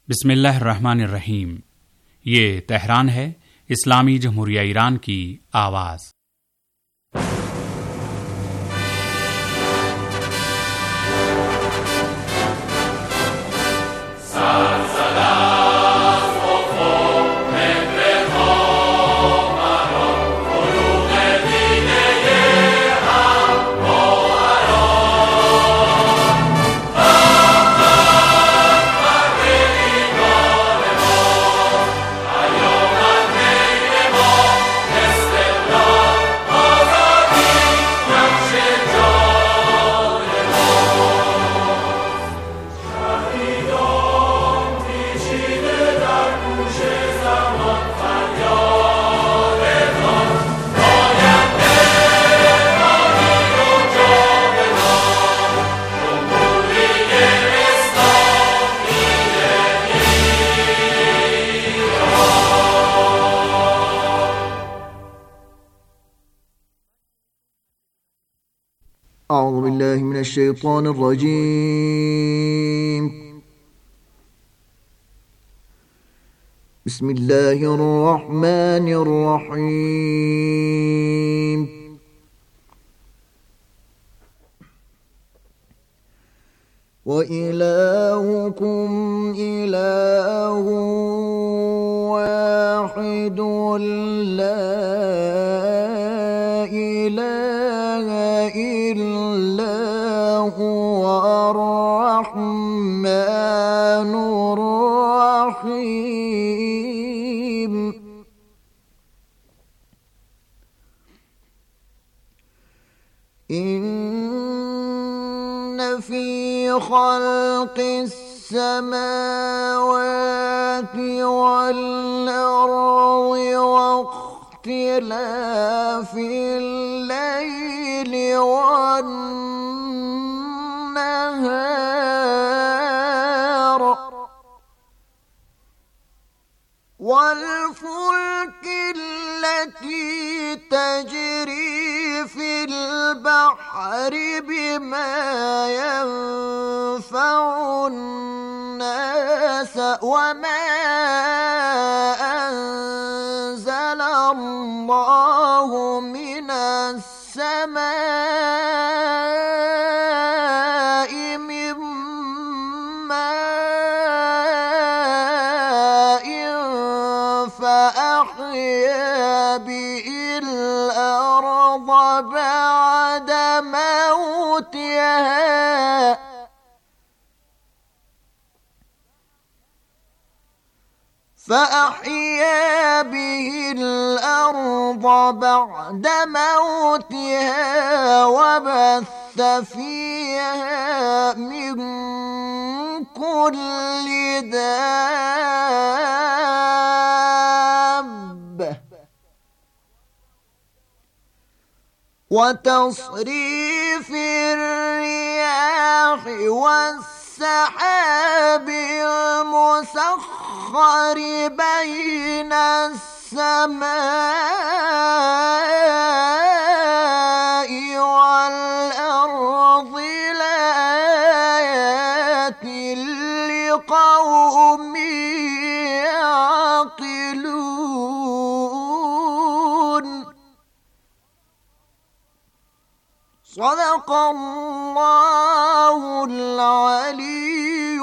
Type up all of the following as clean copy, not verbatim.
बिस्मिल्लाहिर्रहमानिर्रहीम। ये तेहरान है, इस्लामी जमहूरिया ईरान की आवाज़। أعوذ بالله من الشيطان الرجيم. بسم الله الرحمن الرحيم. وإلهكم إله واحد لا إله إلا هو الرحمن الرحيم. إن في خلق السماوات والأرض واختلاف الليل والنهار والفلك التي تجري في البحر بما ينفع الناس وما أنزل الله من السماء من ماء فأحيا به الأرض بعد موتها وبث فيها من كل دابة وتصريف الرياح والسحاب المسخر بين السماء والأرض لآيات لقوم يعقلون. صدق الله العلي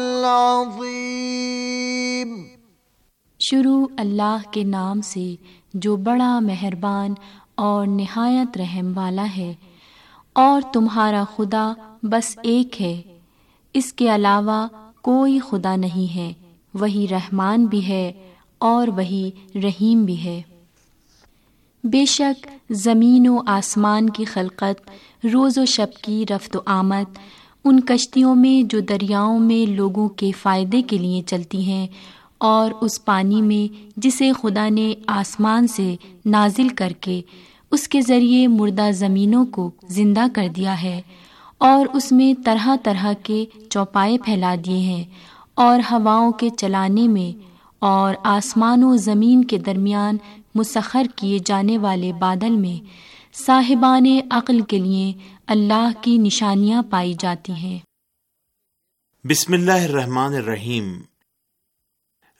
العظيم. शुरू अल्लाह के नाम से जो बड़ा मेहरबान और निहायत रहम वाला है। और तुम्हारा खुदा बस एक है, इसके अलावा कोई खुदा नहीं है। वही रहमान भी है और वही रहीम भी है। बेशक ज़मीन व आसमान की खलकत, रोज़ व शब की रफ्त व आमद, उन कश्तियों में जो दरियाओं में लोगों के फ़ायदे के लिए चलती हैं, और उस पानी में जिसे खुदा ने आसमान से नाजिल करके उसके ज़रिए मुर्दा ज़मीनों को ज़िंदा कर दिया है, और उसमें तरह तरह के चौपाए फैला दिए हैं, और हवाओं के चलाने में और आसमान व ज़मीन के दरमियान मुसख्खर किए जाने वाले बादल में साहिबाने अक्ल के लिए अल्लाह की निशानियां पाई जाती हैं। बिस्मिल्लाहिर्रहमानिर्रहीम।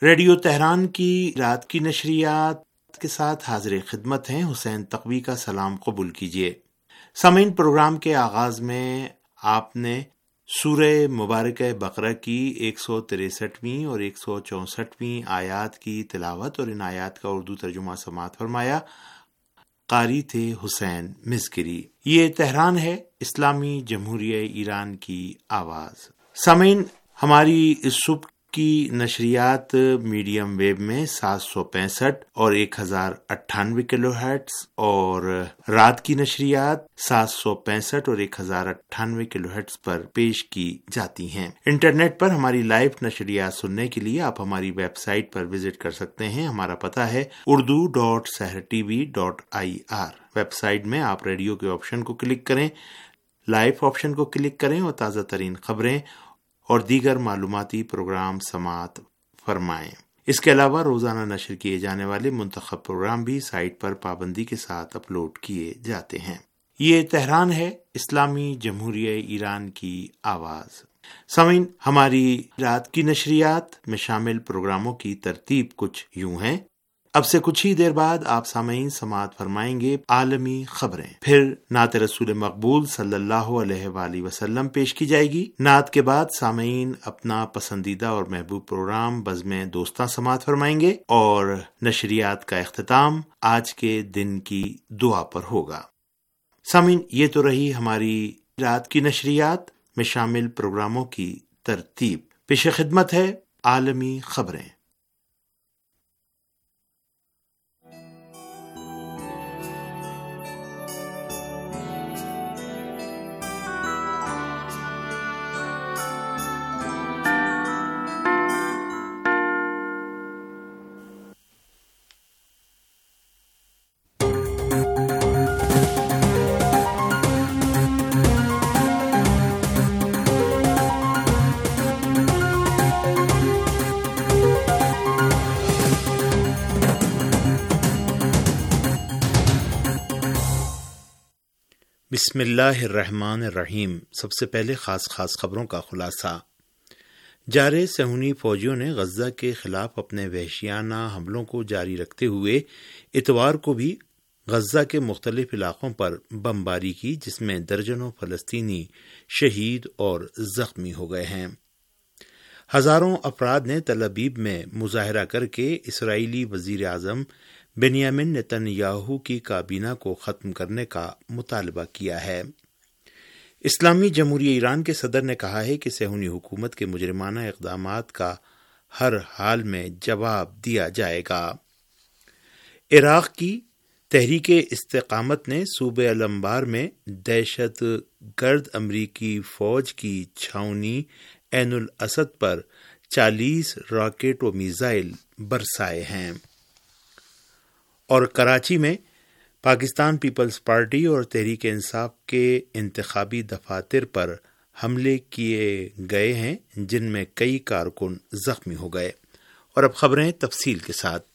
ریڈیو تہران کی رات کی نشریات کے ساتھ حاضر خدمت ہیں حسین تقوی کا سلام قبول کیجیے۔ سامعین، پروگرام کے آغاز میں آپ نے سورہ مبارکہ بقرہ کی 163ویں اور 164ویں آیات کی تلاوت اور ان آیات کا اردو ترجمہ سماعت فرمایا۔ قاری تھے حسین مزکری۔ یہ تہران ہے، اسلامی جمہوریہ ایران کی آواز۔ سامعین، ہماری اس صبح کی نشریات میڈیم ویو میں 765 اور 1098 کلو ہرٹز اور رات کی نشریات 765 اور 1098 کلو ہرٹز پر پیش کی جاتی ہیں۔ انٹرنیٹ پر ہماری لائیو نشریات سننے کے لیے آپ ہماری ویب سائٹ پر وزٹ کر سکتے ہیں۔ ہمارا پتہ ہے urdu.sehrtv.ir۔ ویب سائٹ میں آپ ریڈیو کے آپشن کو کلک کریں، لائیو آپشن کو کلک کریں اور تازہ ترین خبریں اور دیگر معلوماتی پروگرام سماعت فرمائیں۔ اس کے علاوہ روزانہ نشر کیے جانے والے منتخب پروگرام بھی سائٹ پر پابندی کے ساتھ اپلوڈ کیے جاتے ہیں۔ یہ تہران ہے، اسلامی جمہوریہ ایران کی آواز۔ سامعین، ہماری رات کی نشریات میں شامل پروگراموں کی ترتیب کچھ یوں ہے۔ اب سے کچھ ہی دیر بعد آپ سامعین سماعت فرمائیں گے عالمی خبریں، پھر نعت رسول مقبول صلی اللہ علیہ وآلہ وسلم پیش کی جائے گی۔ نعت کے بعد سامعین اپنا پسندیدہ اور محبوب پروگرام بزم دوستاں سماعت فرمائیں گے اور نشریات کا اختتام آج کے دن کی دعا پر ہوگا۔ سامعین، یہ تو رہی ہماری رات کی نشریات میں شامل پروگراموں کی ترتیب۔ پیش خدمت ہے عالمی خبریں۔ بسم اللہ الرحمن الرحیم۔ سب سے پہلے خاص خبروں کا خلاصہ۔ جارے صہیونی فوجیوں نے غزہ کے خلاف اپنے وحشیانہ حملوں کو جاری رکھتے ہوئے اتوار کو بھی غزہ کے مختلف علاقوں پر بمباری کی، جس میں درجنوں فلسطینی شہید اور زخمی ہو گئے ہیں۔ ہزاروں افراد نے تل ابیب میں مظاہرہ کر کے اسرائیلی وزیر اعظم بنیامن نتن یاہو کی کابینہ کو ختم کرنے کا مطالبہ کیا ہے۔ اسلامی جمہوریہ ایران کے صدر نے کہا ہے کہ صہیونی حکومت کے مجرمانہ اقدامات کا ہر حال میں جواب دیا جائے گا۔ عراق کی تحریک استقامت نے صوبہ الانبار میں دہشت گرد امریکی فوج کی چھاؤنی عین الاسد پر 40 راکٹ و میزائل برسائے ہیں۔ اور کراچی میں پاکستان پیپلز پارٹی اور تحریک انصاف کے انتخابی دفاتر پر حملے کیے گئے ہیں، جن میں کئی کارکن زخمی ہو گئے۔ اور اب خبریں تفصیل کے ساتھ۔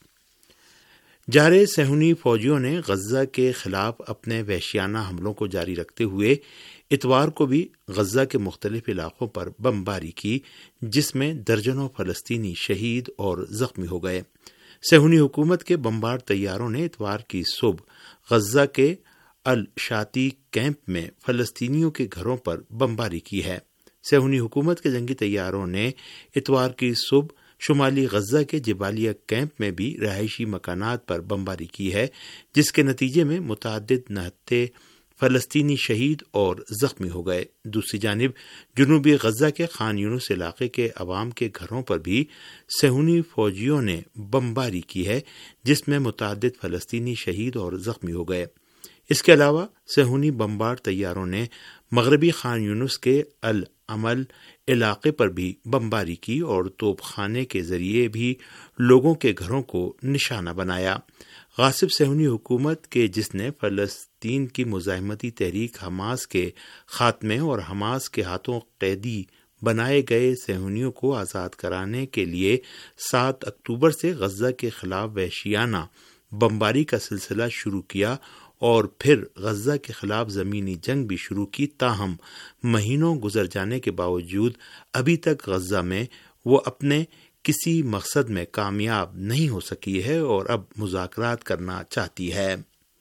جارے صہیونی فوجیوں نے غزہ کے خلاف اپنے وحشیانہ حملوں کو جاری رکھتے ہوئے اتوار کو بھی غزہ کے مختلف علاقوں پر بمباری کی، جس میں درجنوں فلسطینی شہید اور زخمی ہو گئے۔ صہیونی حکومت کے بمبار طیاروں نے اتوار کی صبح غزہ کے الشاطی کیمپ میں فلسطینیوں کے گھروں پر بمباری کی ہے۔ صہیونی حکومت کے جنگی طیاروں نے اتوار کی صبح شمالی غزہ کے جبالیہ کیمپ میں بھی رہائشی مکانات پر بمباری کی ہے، جس کے نتیجے میں متعدد نہتے فلسطینی شہید اور زخمی ہو گئے۔ دوسری جانب جنوبی غزہ کے خان یونس علاقے کے عوام کے گھروں پر بھی صہیونی فوجیوں نے بمباری کی ہے، جس میں متعدد فلسطینی شہید اور زخمی ہو گئے۔ اس کے علاوہ صہیونی بمبار طیاروں نے مغربی خان یونس کے العمل علاقے پر بھی بمباری کی اور توپ خانے کے ذریعے بھی لوگوں کے گھروں کو نشانہ بنایا۔ غاصب صہیونی حکومت کے جس نے فلسطین کی مزاحمتی تحریک حماس کے خاتمے اور حماس کے ہاتھوں قیدی بنائے گئے صہیونیوں کو آزاد کرانے کے لیے 7 اکتوبر سے غزہ کے خلاف وحشیانہ بمباری کا سلسلہ شروع کیا اور پھر غزہ کے خلاف زمینی جنگ بھی شروع کی، تاہم مہینوں گزر جانے کے باوجود ابھی تک غزہ میں وہ اپنے کسی مقصد میں کامیاب نہیں ہو سکی ہے اور اب مذاکرات کرنا چاہتی ہے۔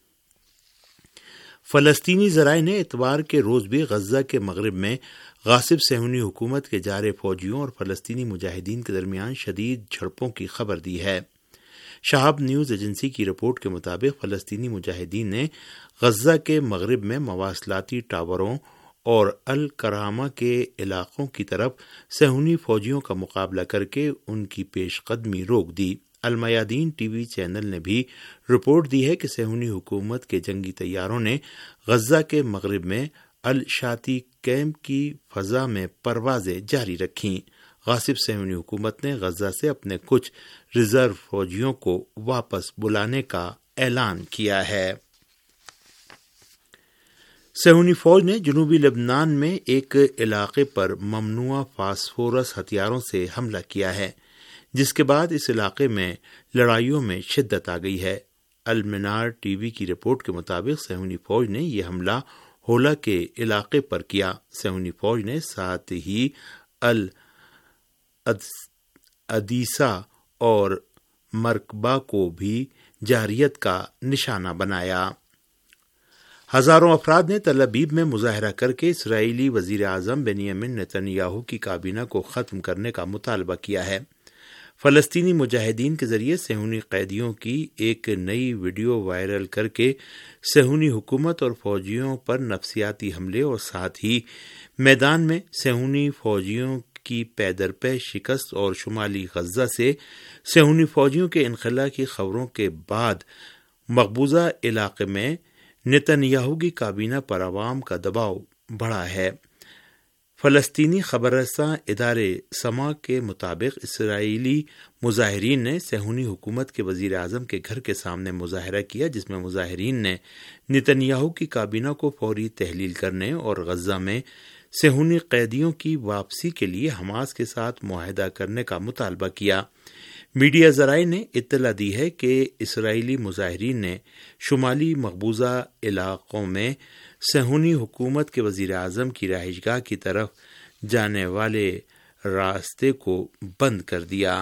فلسطینی ذرائع نے اتوار کے روز بھی غزہ کے مغرب میں غاصب صہیونی حکومت کے جارحیت فوجیوں اور فلسطینی مجاہدین کے درمیان شدید جھڑپوں کی خبر دی ہے۔ شہاب نیوز ایجنسی کی رپورٹ کے مطابق فلسطینی مجاہدین نے غزہ کے مغرب میں مواصلاتی ٹاوروں اور الکرامہ کے علاقوں کی طرف صہیونی فوجیوں کا مقابلہ کر کے ان کی پیش قدمی روک دی۔ المیادین ٹی وی چینل نے بھی رپورٹ دی ہے کہ صہیونی حکومت کے جنگی طیاروں نے غزہ کے مغرب میں الشاتی کیمپ کی فضا میں پروازیں جاری رکھیں۔ غاصب صہیونی حکومت نے غزہ سے اپنے کچھ ریزرو فوجیوں کو واپس بلانے کا اعلان کیا ہے۔ صہیونی فوج نے جنوبی لبنان میں ایک علاقے پر ممنوعہ فاسفورس ہتھیاروں سے حملہ کیا ہے، جس کے بعد اس علاقے میں لڑائیوں میں شدت آ گئی ہے۔ المنار ٹی وی کی رپورٹ کے مطابق صہیونی فوج نے یہ حملہ ہولا کے علاقے پر کیا۔ صہیونی فوج نے ساتھ ہی الادیسہ اور مرکبہ کو بھی جارحیت کا نشانہ بنایا۔ ہزاروں افراد نے تل ابیب میں مظاہرہ کر کے اسرائیلی وزیر اعظم بنیامین نتن یاہو کی کابینہ کو ختم کرنے کا مطالبہ کیا ہے۔ فلسطینی مجاہدین کے ذریعے صہیونی قیدیوں کی ایک نئی ویڈیو وائرل کر کے صہیونی حکومت اور فوجیوں پر نفسیاتی حملے اور ساتھ ہی میدان میں صہیونی فوجیوں کی پے در پے شکست اور شمالی غزہ سے صہیونی فوجیوں کے انخلاء کی خبروں کے بعد مقبوضہ علاقے میں نتن یاہو کی کابینہ پر عوام کا دباؤ بڑھا ہے۔ فلسطینی خبر رساں ادارے سما کے مطابق اسرائیلی مظاہرین نے صہیونی حکومت کے وزیر اعظم کے گھر کے سامنے مظاہرہ کیا، جس میں مظاہرین نے نتن یاہو کی کابینہ کو فوری تحلیل کرنے اور غزہ میں صہیونی قیدیوں کی واپسی کے لیے حماس کے ساتھ معاہدہ کرنے کا مطالبہ کیا۔ میڈیا ذرائع نے اطلاع دی ہے کہ اسرائیلی مظاہرین نے شمالی مقبوضہ علاقوں میں صہیونی حکومت کے وزیر اعظم کی رہائش گاہ کی طرف جانے والے راستے کو بند کر دیا۔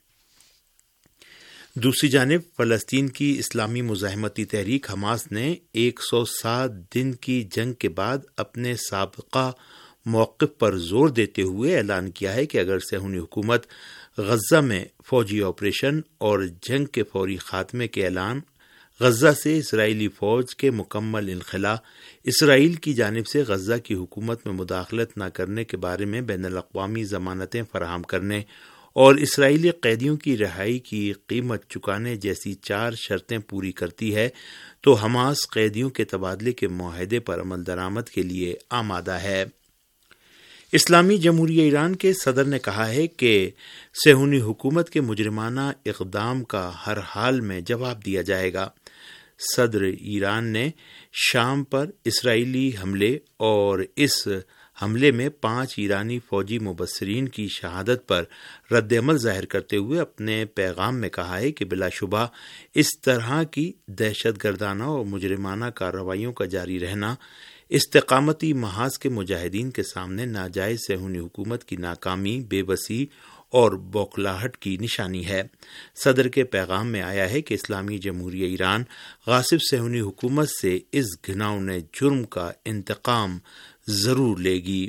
دوسری جانب فلسطین کی اسلامی مزاحمتی تحریک حماس نے 107 دن کی جنگ کے بعد اپنے سابقہ موقف پر زور دیتے ہوئے اعلان کیا ہے کہ اگر صہیونی حکومت غزہ میں فوجی آپریشن اور جنگ کے فوری خاتمے کے اعلان، غزہ سے اسرائیلی فوج کے مکمل انخلاء، اسرائیل کی جانب سے غزہ کی حکومت میں مداخلت نہ کرنے کے بارے میں بین الاقوامی ضمانتیں فراہم کرنے اور اسرائیلی قیدیوں کی رہائی کی قیمت چکانے جیسی 4 شرطیں پوری کرتی ہے تو حماس قیدیوں کے تبادلے کے معاہدے پر عمل درآمد کے لیے آمادہ ہے۔ اسلامی جمہوریہ ایران کے صدر نے کہا ہے کہ صہیونی حکومت کے مجرمانہ اقدام کا ہر حال میں جواب دیا جائے گا۔ صدر ایران نے شام پر اسرائیلی حملے اور اس حملے میں 5 ایرانی فوجی مبصرین کی شہادت پر رد عمل ظاہر کرتے ہوئے اپنے پیغام میں کہا ہے کہ بلا شبہ اس طرح کی دہشت گردانہ اور مجرمانہ کارروائیوں کا جاری رہنا استقامتی محاذ کے مجاہدین کے سامنے ناجائز صہیونی حکومت کی ناکامی، بے بسی اور بوکھلاہٹ کی نشانی ہے۔ صدر کے پیغام میں آیا ہے کہ اسلامی جمہوریہ ایران غاصب صہیونی حکومت سے اس گھناؤنے جرم کا انتقام ضرور لے گی۔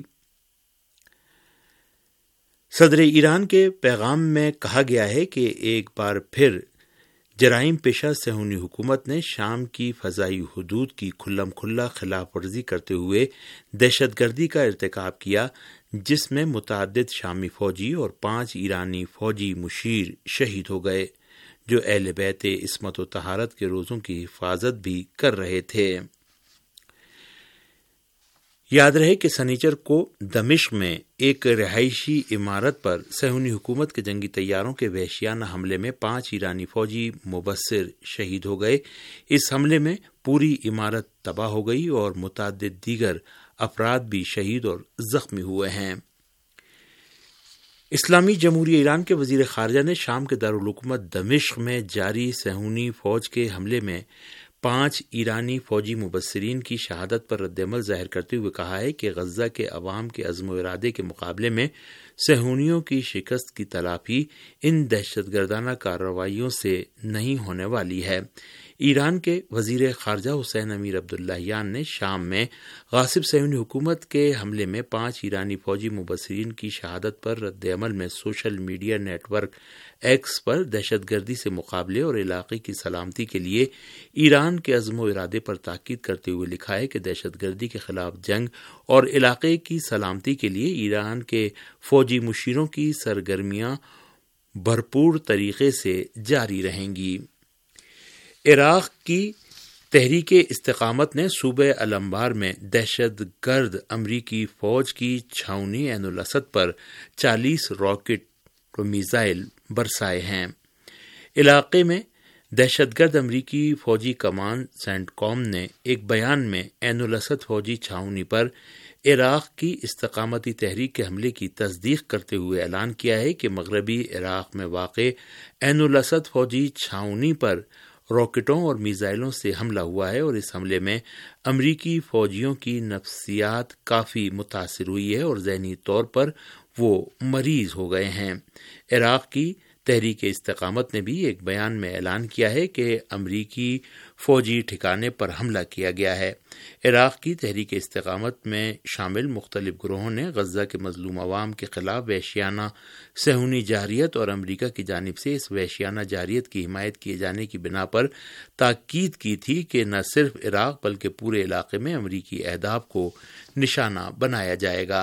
صدر ایران کے پیغام میں کہا گیا ہے کہ ایک بار پھر جرائم پیشہ صہیونی حکومت نے شام کی فضائی حدود کی کھلم کھلا خلاف ورزی کرتے ہوئے دہشت گردی کا ارتکاب کیا، جس میں متعدد شامی فوجی اور 5 ایرانی فوجی مشیر شہید ہو گئے، جو اہل بیت عصمت و طہارت کے روزوں کی حفاظت بھی کر رہے تھے۔ یاد رہے کہ سنیچر کو دمشق میں ایک رہائشی عمارت پر صہیونی حکومت کے جنگی طیاروں کے وحشیانہ حملے میں 5 ایرانی فوجی مبصر شہید ہو گئے۔ اس حملے میں پوری عمارت تباہ ہو گئی اور متعدد دیگر افراد بھی شہید اور زخمی ہوئے ہیں۔ اسلامی جمہوریہ ایران کے وزیر خارجہ نے شام کے دارالحکومت دمشق میں جاری صہیونی فوج کے حملے میں 5 ایرانی فوجی مبصرین کی شہادت پر رد عمل ظاہر کرتے ہوئے کہا ہے کہ غزہ کے عوام کے عزم و ارادے کے مقابلے میں صہیونیوں کی شکست کی تلافی ان دہشت گردانہ کارروائیوں سے نہیں ہونے والی ہے۔ ایران کے وزیر خارجہ حسین امیر عبداللہیان نے شام میں غاصب صہیونی حکومت کے حملے میں 5 ایرانی فوجی مبصرین کی شہادت پر رد عمل میں social media network X پر دہشت گردی سے مقابلے اور علاقے کی سلامتی کے لیے ایران کے عزم و ارادے پر تاکید کرتے ہوئے لکھا ہے کہ دہشت گردی کے خلاف جنگ اور علاقے کی سلامتی کے لیے ایران کے فوجی مشیروں کی سرگرمیاں بھرپور طریقے سے جاری رہیں گی۔ عراق کی تحریک استقامت نے صوبہ الانبار میں دہشت گرد امریکی فوج کی چھاؤنی عین الاسد پر 40 راکٹ و میزائل برسائے ہیں۔ علاقے میں دہشت گرد امریکی فوجی کمان سینٹ کام نے ایک بیان میں عین الاسد فوجی چھاؤنی پر عراق کی استقامتی تحریک کے حملے کی تصدیق کرتے ہوئے اعلان کیا ہے کہ مغربی عراق میں واقع عین الاسد فوجی چھاؤنی پر راکٹوں اور میزائلوں سے حملہ ہوا ہے اور اس حملے میں امریکی فوجیوں کی نفسیات کافی متاثر ہوئی ہے اور ذہنی طور پر وہ مریض ہو گئے ہیں۔ عراق کی تحریک استقامت نے بھی ایک بیان میں اعلان کیا ہے کہ امریکی فوجی ٹھکانے پر حملہ کیا گیا ہے۔ عراق کی تحریک استقامت میں شامل مختلف گروہوں نے غزہ کے مظلوم عوام کے خلاف وحشیانہ صہیونی جارحیت اور امریکہ کی جانب سے اس وحشیانہ جارحیت کی حمایت کیے جانے کی بنا پر تاکید کی تھی کہ نہ صرف عراق بلکہ پورے علاقے میں امریکی اہداف کو نشانہ بنایا جائے گا۔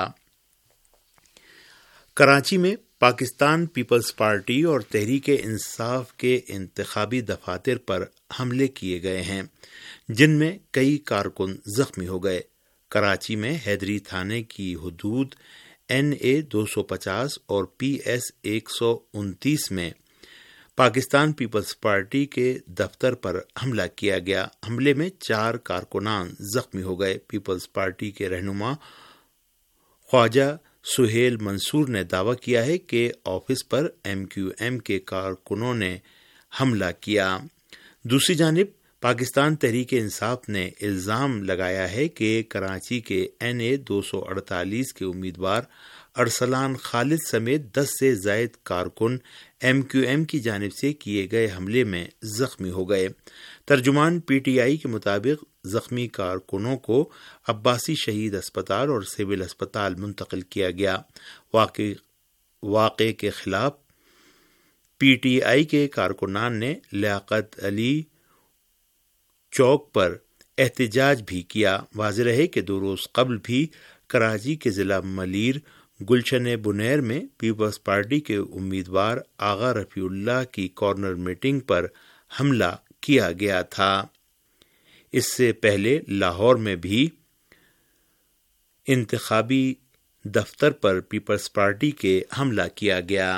کراچی میں پاکستان پیپلز پارٹی اور تحریک انصاف کے انتخابی دفاتر پر حملے کیے گئے ہیں جن میں کئی کارکن زخمی ہو گئے۔ کراچی میں حیدری تھانے کی حدود NA 250 اور PS 129 میں پاکستان پیپلز پارٹی کے دفتر پر حملہ کیا گیا۔ حملے میں 4 کارکنان زخمی ہو گئے۔ پیپلز پارٹی کے رہنما خواجہ سہیل منصور نے دعویٰ کیا ہے کہ آفس پر MQM کے کارکنوں نے حملہ کیا۔ دوسری جانب پاکستان تحریک انصاف نے الزام لگایا ہے کہ کراچی کے NA 248 کے امیدوار ارسلان خالد سمیت 10 سے زائد کارکن MQM کی جانب سے کیے گئے حملے میں زخمی ہو گئے۔ ترجمان PTI کے مطابق زخمی کارکنوں کو عباسی شہید اسپتال اور سول اسپتال منتقل کیا گیا۔ واقعے کے خلاف PTI کے کارکنان نے لیاقت علی چوک پر احتجاج بھی کیا۔ واضح رہے کہ 2 روز قبل بھی کراچی کے ضلع ملیر گلشن بنیر میں پیپلز پارٹی کے امیدوار آغا رفیع اللہ کی کارنر میٹنگ پر حملہ کیا گیا تھا۔ اس سے پہلے لاہور میں بھی انتخابی دفتر پر پیپلز پارٹی کے حملہ کیا گیا۔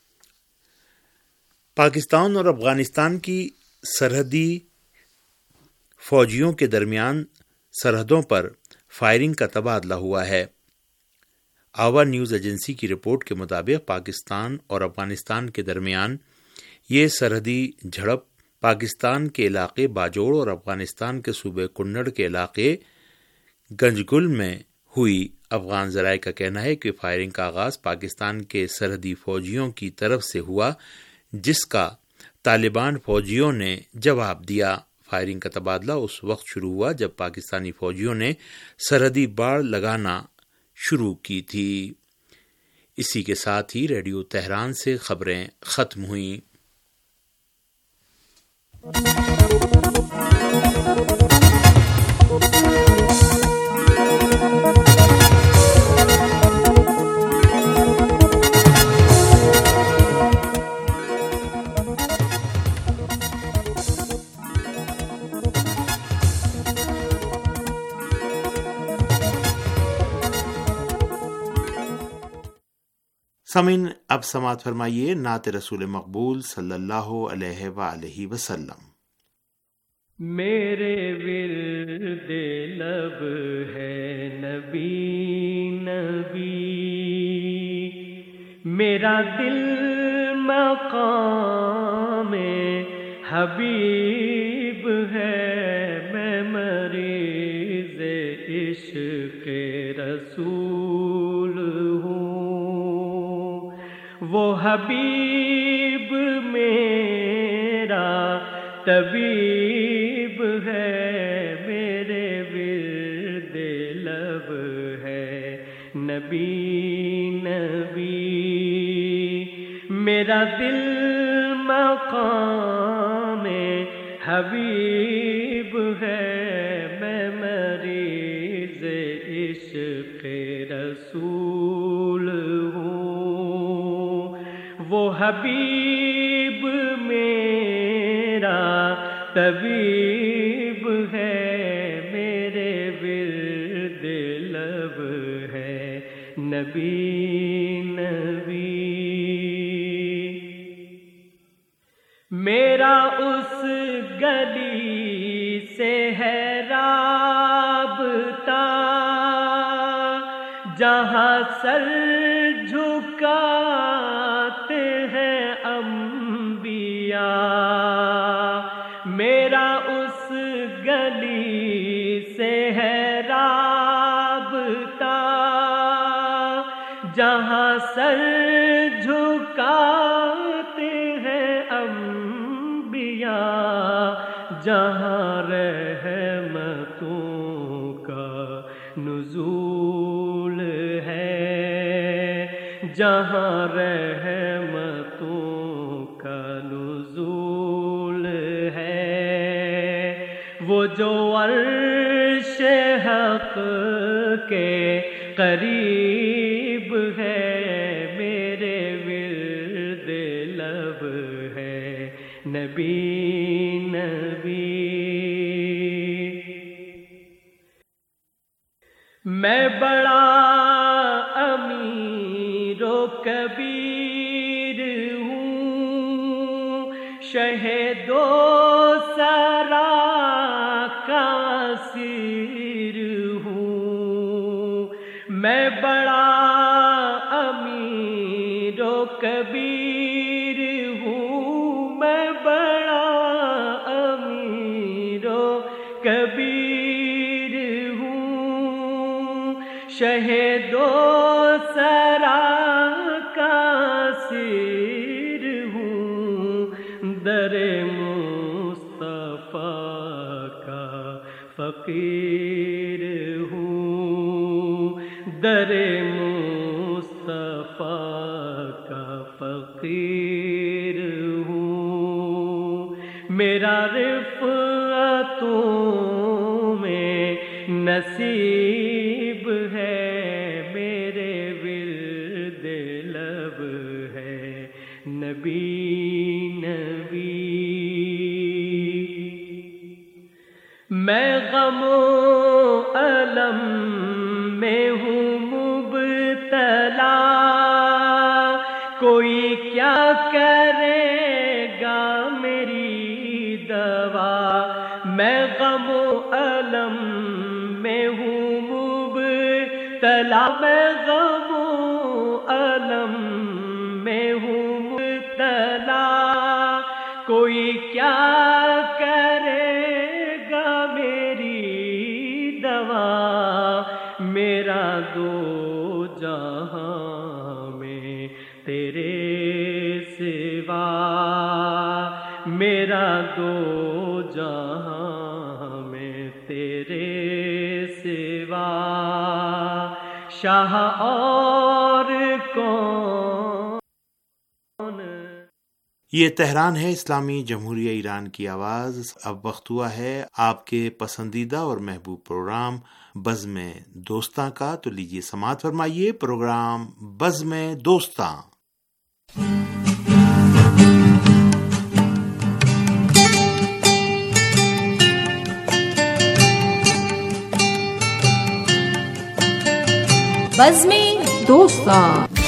پاکستان اور افغانستان کی سرحدی فوجیوں کے درمیان سرحدوں پر فائرنگ کا تبادلہ ہوا ہے۔ آوا نیوز ایجنسی کی رپورٹ کے مطابق پاکستان اور افغانستان کے درمیان یہ سرحدی جھڑپ پاکستان کے علاقے باجوڑ اور افغانستان کے صوبے کنڑ کے علاقے گنجگل میں ہوئی۔ افغان ذرائع کا کہنا ہے کہ فائرنگ کا آغاز پاکستان کے سرحدی فوجیوں کی طرف سے ہوا جس کا طالبان فوجیوں نے جواب دیا۔ فائرنگ کا تبادلہ اس وقت شروع ہوا جب پاکستانی فوجیوں نے سرحدی باڑ لگانا شروع کی تھی۔ اسی کے ساتھ ہی ریڈیو تہران سے خبریں ختم ہوئیں۔ سامعین اب سماعت فرمائیے نعت رسول مقبول صلی اللہ علیہ وآلہ وسلم۔ میرے ورد لب ہے نبی نبی، میرا دل مقام حبیب ہے، میں مریض عشق رسول ہوں، وہ حبیب میرا طبیب ہے، میرے ورد لب ہے نبی نبی، میرا دل مقام حبیب ہے، میں مریض عشق رسول ہوں، وہ حبیب میرا طبیب ہے، میرے ورد لب ہے نبی نبی، میرا اس گلی سے ہے رابطہ جہاں سر جھکاتے ہیں انبیاء، میرا اس گلی سے ہے رابطہ جہاں سر جھکاتے ہیں انبیاء، جہاں رحمتوں کا نزول ہے، جہاں رحمتوں کا نزول ہے، وہ جو عرش حق کے قریب ہے، میرے ورد لب ہے نبی نبی، میں بڑا امیر و کبیر ہوں، شہید و سرا کا اسیر ہوں، میں بڑا امیر و کبیر ہوں، میں بڑا امیر و کبیر ہوں، شہید و سرا کا اسیر ہوں، در مصطفیٰ کا فقیر ہوں، در مصطفیٰ کا فقیر ہوں، میرا رفعتوں میں نصیب ہے، میرے ورد لب ہے نبی نبی، میں غم و الم میں ہوں مبتلا، کوئی کیا کرے گا میری دوا، میں غم و الم میں ہوں مبتلا، میں غم و الم میں ہوں مبتلا، کوئی کیا کرے گا میری دوا، میرا دو جہاں میں تیرے سوا، میرا دو جہاں میں تیرے سوا، شاہ اور کون۔ یہ تہران ہے، اسلامی جمہوریہ ایران کی آواز۔ اب وقت ہوا ہے آپ کے پسندیدہ اور محبوب پروگرام بزم دوستاں کا، تو لیجیے سماعت فرمائیے پروگرام بزم دوستاں۔ بزم دوستاں۔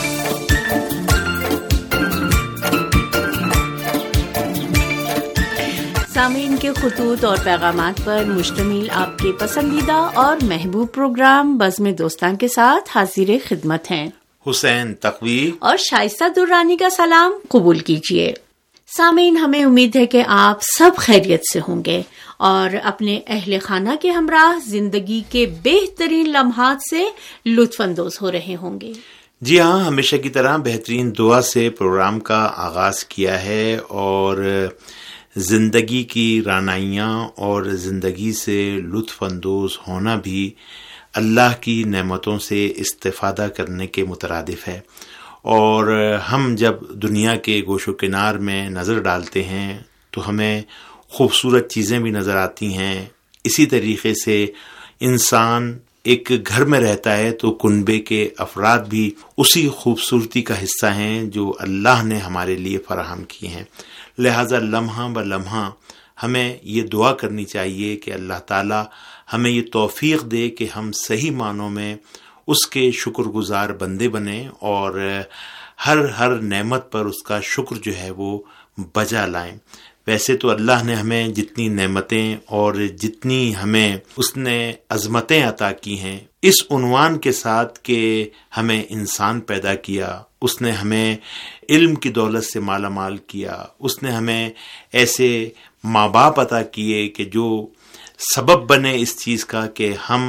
سامعین کے خطوط اور پیغامات پر مشتمل آپ کے پسندیدہ اور محبوب پروگرام بزم دوستاں کے ساتھ حاضر خدمت ہیں۔ حسین تقوی اور شائستہ درانی کا سلام قبول کیجیے۔ سامعین، ہمیں امید ہے کہ آپ سب خیریت سے ہوں گے اور اپنے اہل خانہ کے ہمراہ زندگی کے بہترین لمحات سے لطف اندوز ہو رہے ہوں گے۔ جی ہاں، ہمیشہ کی طرح بہترین دعا سے پروگرام کا آغاز کیا ہے، اور زندگی کی رعنائیاں اور زندگی سے لطف اندوز ہونا بھی اللہ کی نعمتوں سے استفادہ کرنے کے مترادف ہے. اور ہم جب دنیا کے گوش و کنار میں نظر ڈالتے ہیں تو ہمیں خوبصورت چیزیں بھی نظر آتی ہیں. اسی طریقے سے انسان ایک گھر میں رہتا ہے تو کنبے کے افراد بھی اسی خوبصورتی کا حصہ ہیں جو اللہ نے ہمارے لیے فراہم کی ہیں. لہذا لمحہ ب لمحہ ہمیں یہ دعا کرنی چاہیے کہ اللہ تعالی ہمیں یہ توفیق دے کہ ہم صحیح معنوں میں اس کے شکر گزار بندے بنیں، اور ہر نعمت پر اس کا شکر جو ہے وہ بجا لائیں. ویسے تو اللہ نے ہمیں جتنی نعمتیں اور جتنی ہمیں اس نے عظمتیں عطا کی ہیں، اس عنوان کے ساتھ کہ ہمیں انسان پیدا کیا، اس نے ہمیں علم کی دولت سے مالا مال کیا، اس نے ہمیں ایسے ماں باپ عطا کیے کہ جو سبب بنے اس چیز کا کہ ہم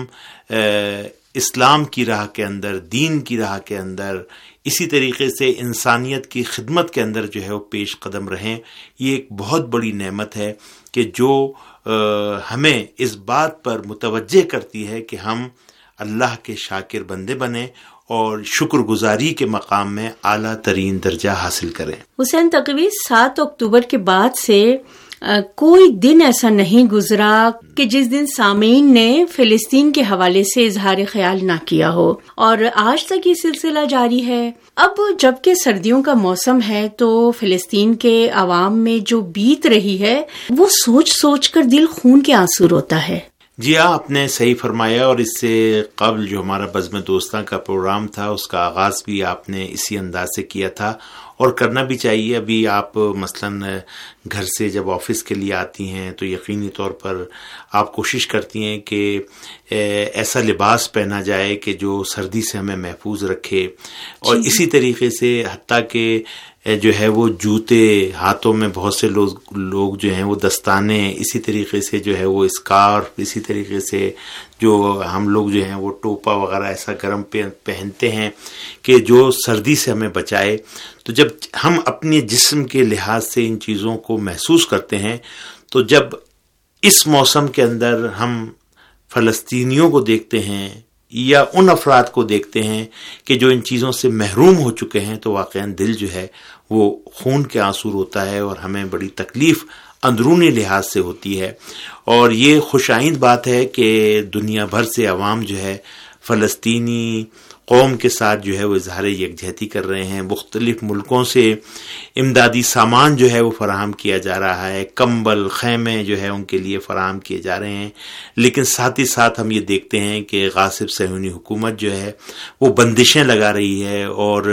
اسلام کی راہ کے اندر، دین کی راہ کے اندر، اسی طریقے سے انسانیت کی خدمت کے اندر جو ہے وہ پیش قدم رہیں. یہ ایک بہت بڑی نعمت ہے کہ جو ہمیں اس بات پر متوجہ کرتی ہے کہ ہم اللہ کے شاکر بندے بنیں اور شکر گزاری کے مقام میں اعلیٰ ترین درجہ حاصل کریں. حسین تقوی، 7 اکتوبر کے بعد سے کوئی دن ایسا نہیں گزرا کہ جس دن سامعین نے فلسطین کے حوالے سے اظہار خیال نہ کیا ہو، اور آج تک یہ سلسلہ جاری ہے. اب جبکہ سردیوں کا موسم ہے تو فلسطین کے عوام میں جو بیت رہی ہے وہ سوچ سوچ کر دل خون کے آنسو روتا ہے. جی ہاں، آپ نے صحیح فرمایا، اور اس سے قبل جو ہمارا بزم دوستاں کا پروگرام تھا اس کا آغاز بھی آپ نے اسی انداز سے کیا تھا، اور کرنا بھی چاہیے. ابھی آپ مثلاً گھر سے جب آفس کے لیے آتی ہیں تو یقینی طور پر آپ کوشش کرتی ہیں کہ ایسا لباس پہنا جائے کہ جو سردی سے ہمیں محفوظ رکھے، اور اسی طریقے سے حتیٰ کہ جو ہے وہ جوتے، ہاتھوں میں بہت سے لوگ جو ہیں وہ دستانے، اسی طریقے سے جو ہے وہ اسکارف، اسی طریقے سے جو ہم لوگ جو ہیں وہ ٹوپا وغیرہ ایسا گرم پہنتے ہیں کہ جو سردی سے ہمیں بچائے. تو جب ہم اپنے جسم کے لحاظ سے ان چیزوں کو محسوس کرتے ہیں تو جب اس موسم کے اندر ہم فلسطینیوں کو دیکھتے ہیں یا ان افراد کو دیکھتے ہیں کہ جو ان چیزوں سے محروم ہو چکے ہیں تو واقعاً دل جو ہے وہ خون کے آنسو روتا ہے، اور ہمیں بڑی تکلیف اندرونی لحاظ سے ہوتی ہے. اور یہ خوش آئند بات ہے کہ دنیا بھر سے عوام جو ہے فلسطینی قوم کے ساتھ جو ہے وہ اظہار یکجہتی کر رہے ہیں. مختلف ملکوں سے امدادی سامان جو ہے وہ فراہم کیا جا رہا ہے، کمبل، خیمے جو ہے ان کے لیے فراہم کیے جا رہے ہیں. لیکن ساتھ ہی ساتھ ہم یہ دیکھتے ہیں کہ غاصب صہیونی حکومت جو ہے وہ بندشیں لگا رہی ہے، اور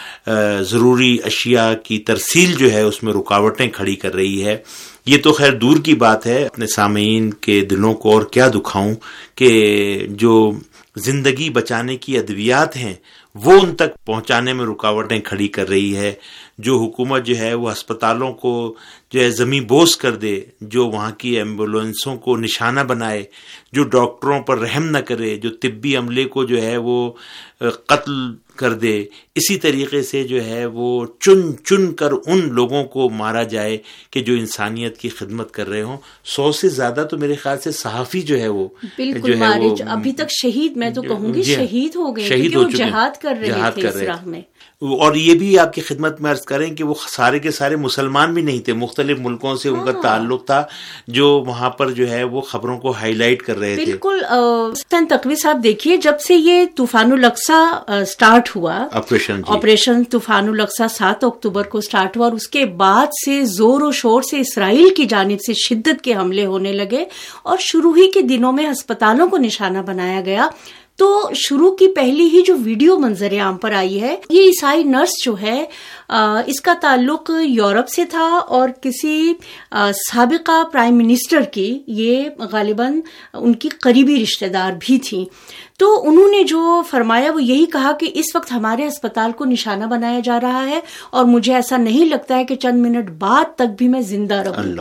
ضروری اشیاء کی ترسیل جو ہے اس میں رکاوٹیں کھڑی کر رہی ہے. یہ تو خیر دور کی بات ہے، اپنے سامعین کے دلوں کو اور کیا دکھاؤں کہ جو زندگی بچانے کی ادویات ہیں وہ ان تک پہنچانے میں رکاوٹیں کھڑی کر رہی ہے. جو حکومت جو ہے وہ ہسپتالوں کو جو ہے زمیں بوس کر دے، جو وہاں کی ایمبولینسوں کو نشانہ بنائے، جو ڈاکٹروں پر رحم نہ کرے، جو طبی عملے کو جو ہے وہ قتل کر دے، اسی طریقے سے جو ہے وہ چن کر ان لوگوں کو مارا جائے کہ جو انسانیت کی خدمت کر رہے ہوں. 100 سے زیادہ تو میرے خیال سے صحافی جو ہے وہ بالکل مارے، ابھی تک شہید، میں تو کہوں گی شہید ہو گئے کیونکہ وہ جہاد کر رہے تھے اس راہ میں. اور یہ بھی آپ کی خدمت میں عرض کریں کہ وہ سارے کے سارے مسلمان بھی نہیں تھے، مختلف ملکوں سے ان کا تعلق تھا جو وہاں پر جو ہے وہ خبروں کو ہائی لائٹ کر رہے تھے. بالکل. تقوی صاحب دیکھیے، جب سے یہ طوفان الاقصی سٹارٹ ہوا، آپریشن طوفان الاقصی 7 اکتوبر کو سٹارٹ ہوا، اور اس کے بعد سے زور و شور سے اسرائیل کی جانب سے شدت کے حملے ہونے لگے، اور شروع ہی کے دنوں میں ہسپتالوں کو نشانہ بنایا گیا. تو شروع کی پہلی ہی جو ویڈیو منظر عام پر آئی ہے، یہ عیسائی نرس جو ہے اس کا تعلق یورپ سے تھا، اور کسی سابقہ پرائم منسٹر کی یہ غالباً ان کی قریبی رشتہ دار بھی تھیں. تو انہوں نے جو فرمایا وہ یہی کہا کہ اس وقت ہمارے اسپتال کو نشانہ بنایا جا رہا ہے، اور مجھے ایسا نہیں لگتا ہے کہ چند منٹ بعد تک بھی میں زندہ رہوں گی.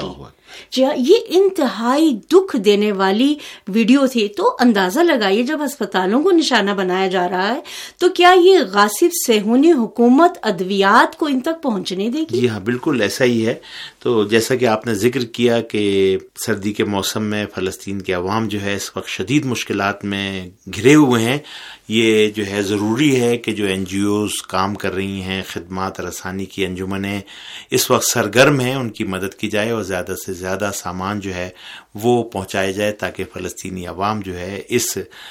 یہ انتہائی دکھ دینے والی ویڈیو تھی. تو اندازہ لگائیے جب ہسپتالوں کو نشانہ بنایا جا رہا ہے تو کیا یہ غاصب صہیونی حکومت ادویات کو ان تک پہنچنے دے گی؟ جی ہاں، بالکل ایسا ہی ہے. تو جیسا کہ آپ نے ذکر کیا کہ سردی کے موسم میں فلسطین کے عوام جو ہے اس وقت شدید مشکلات میں گھرے ہوئے ہیں. یہ جو ہے ضروری ہے کہ جو این جی اوز کام کر رہی ہیں، خدمات رسانی کی انجمنیں اس وقت سرگرم ہیں، ان کی مدد کی جائے اور زیادہ سے زیادہ سامان جو ہے وہ پہنچایا جائے تاکہ فلسطینی عوام جو ہے اس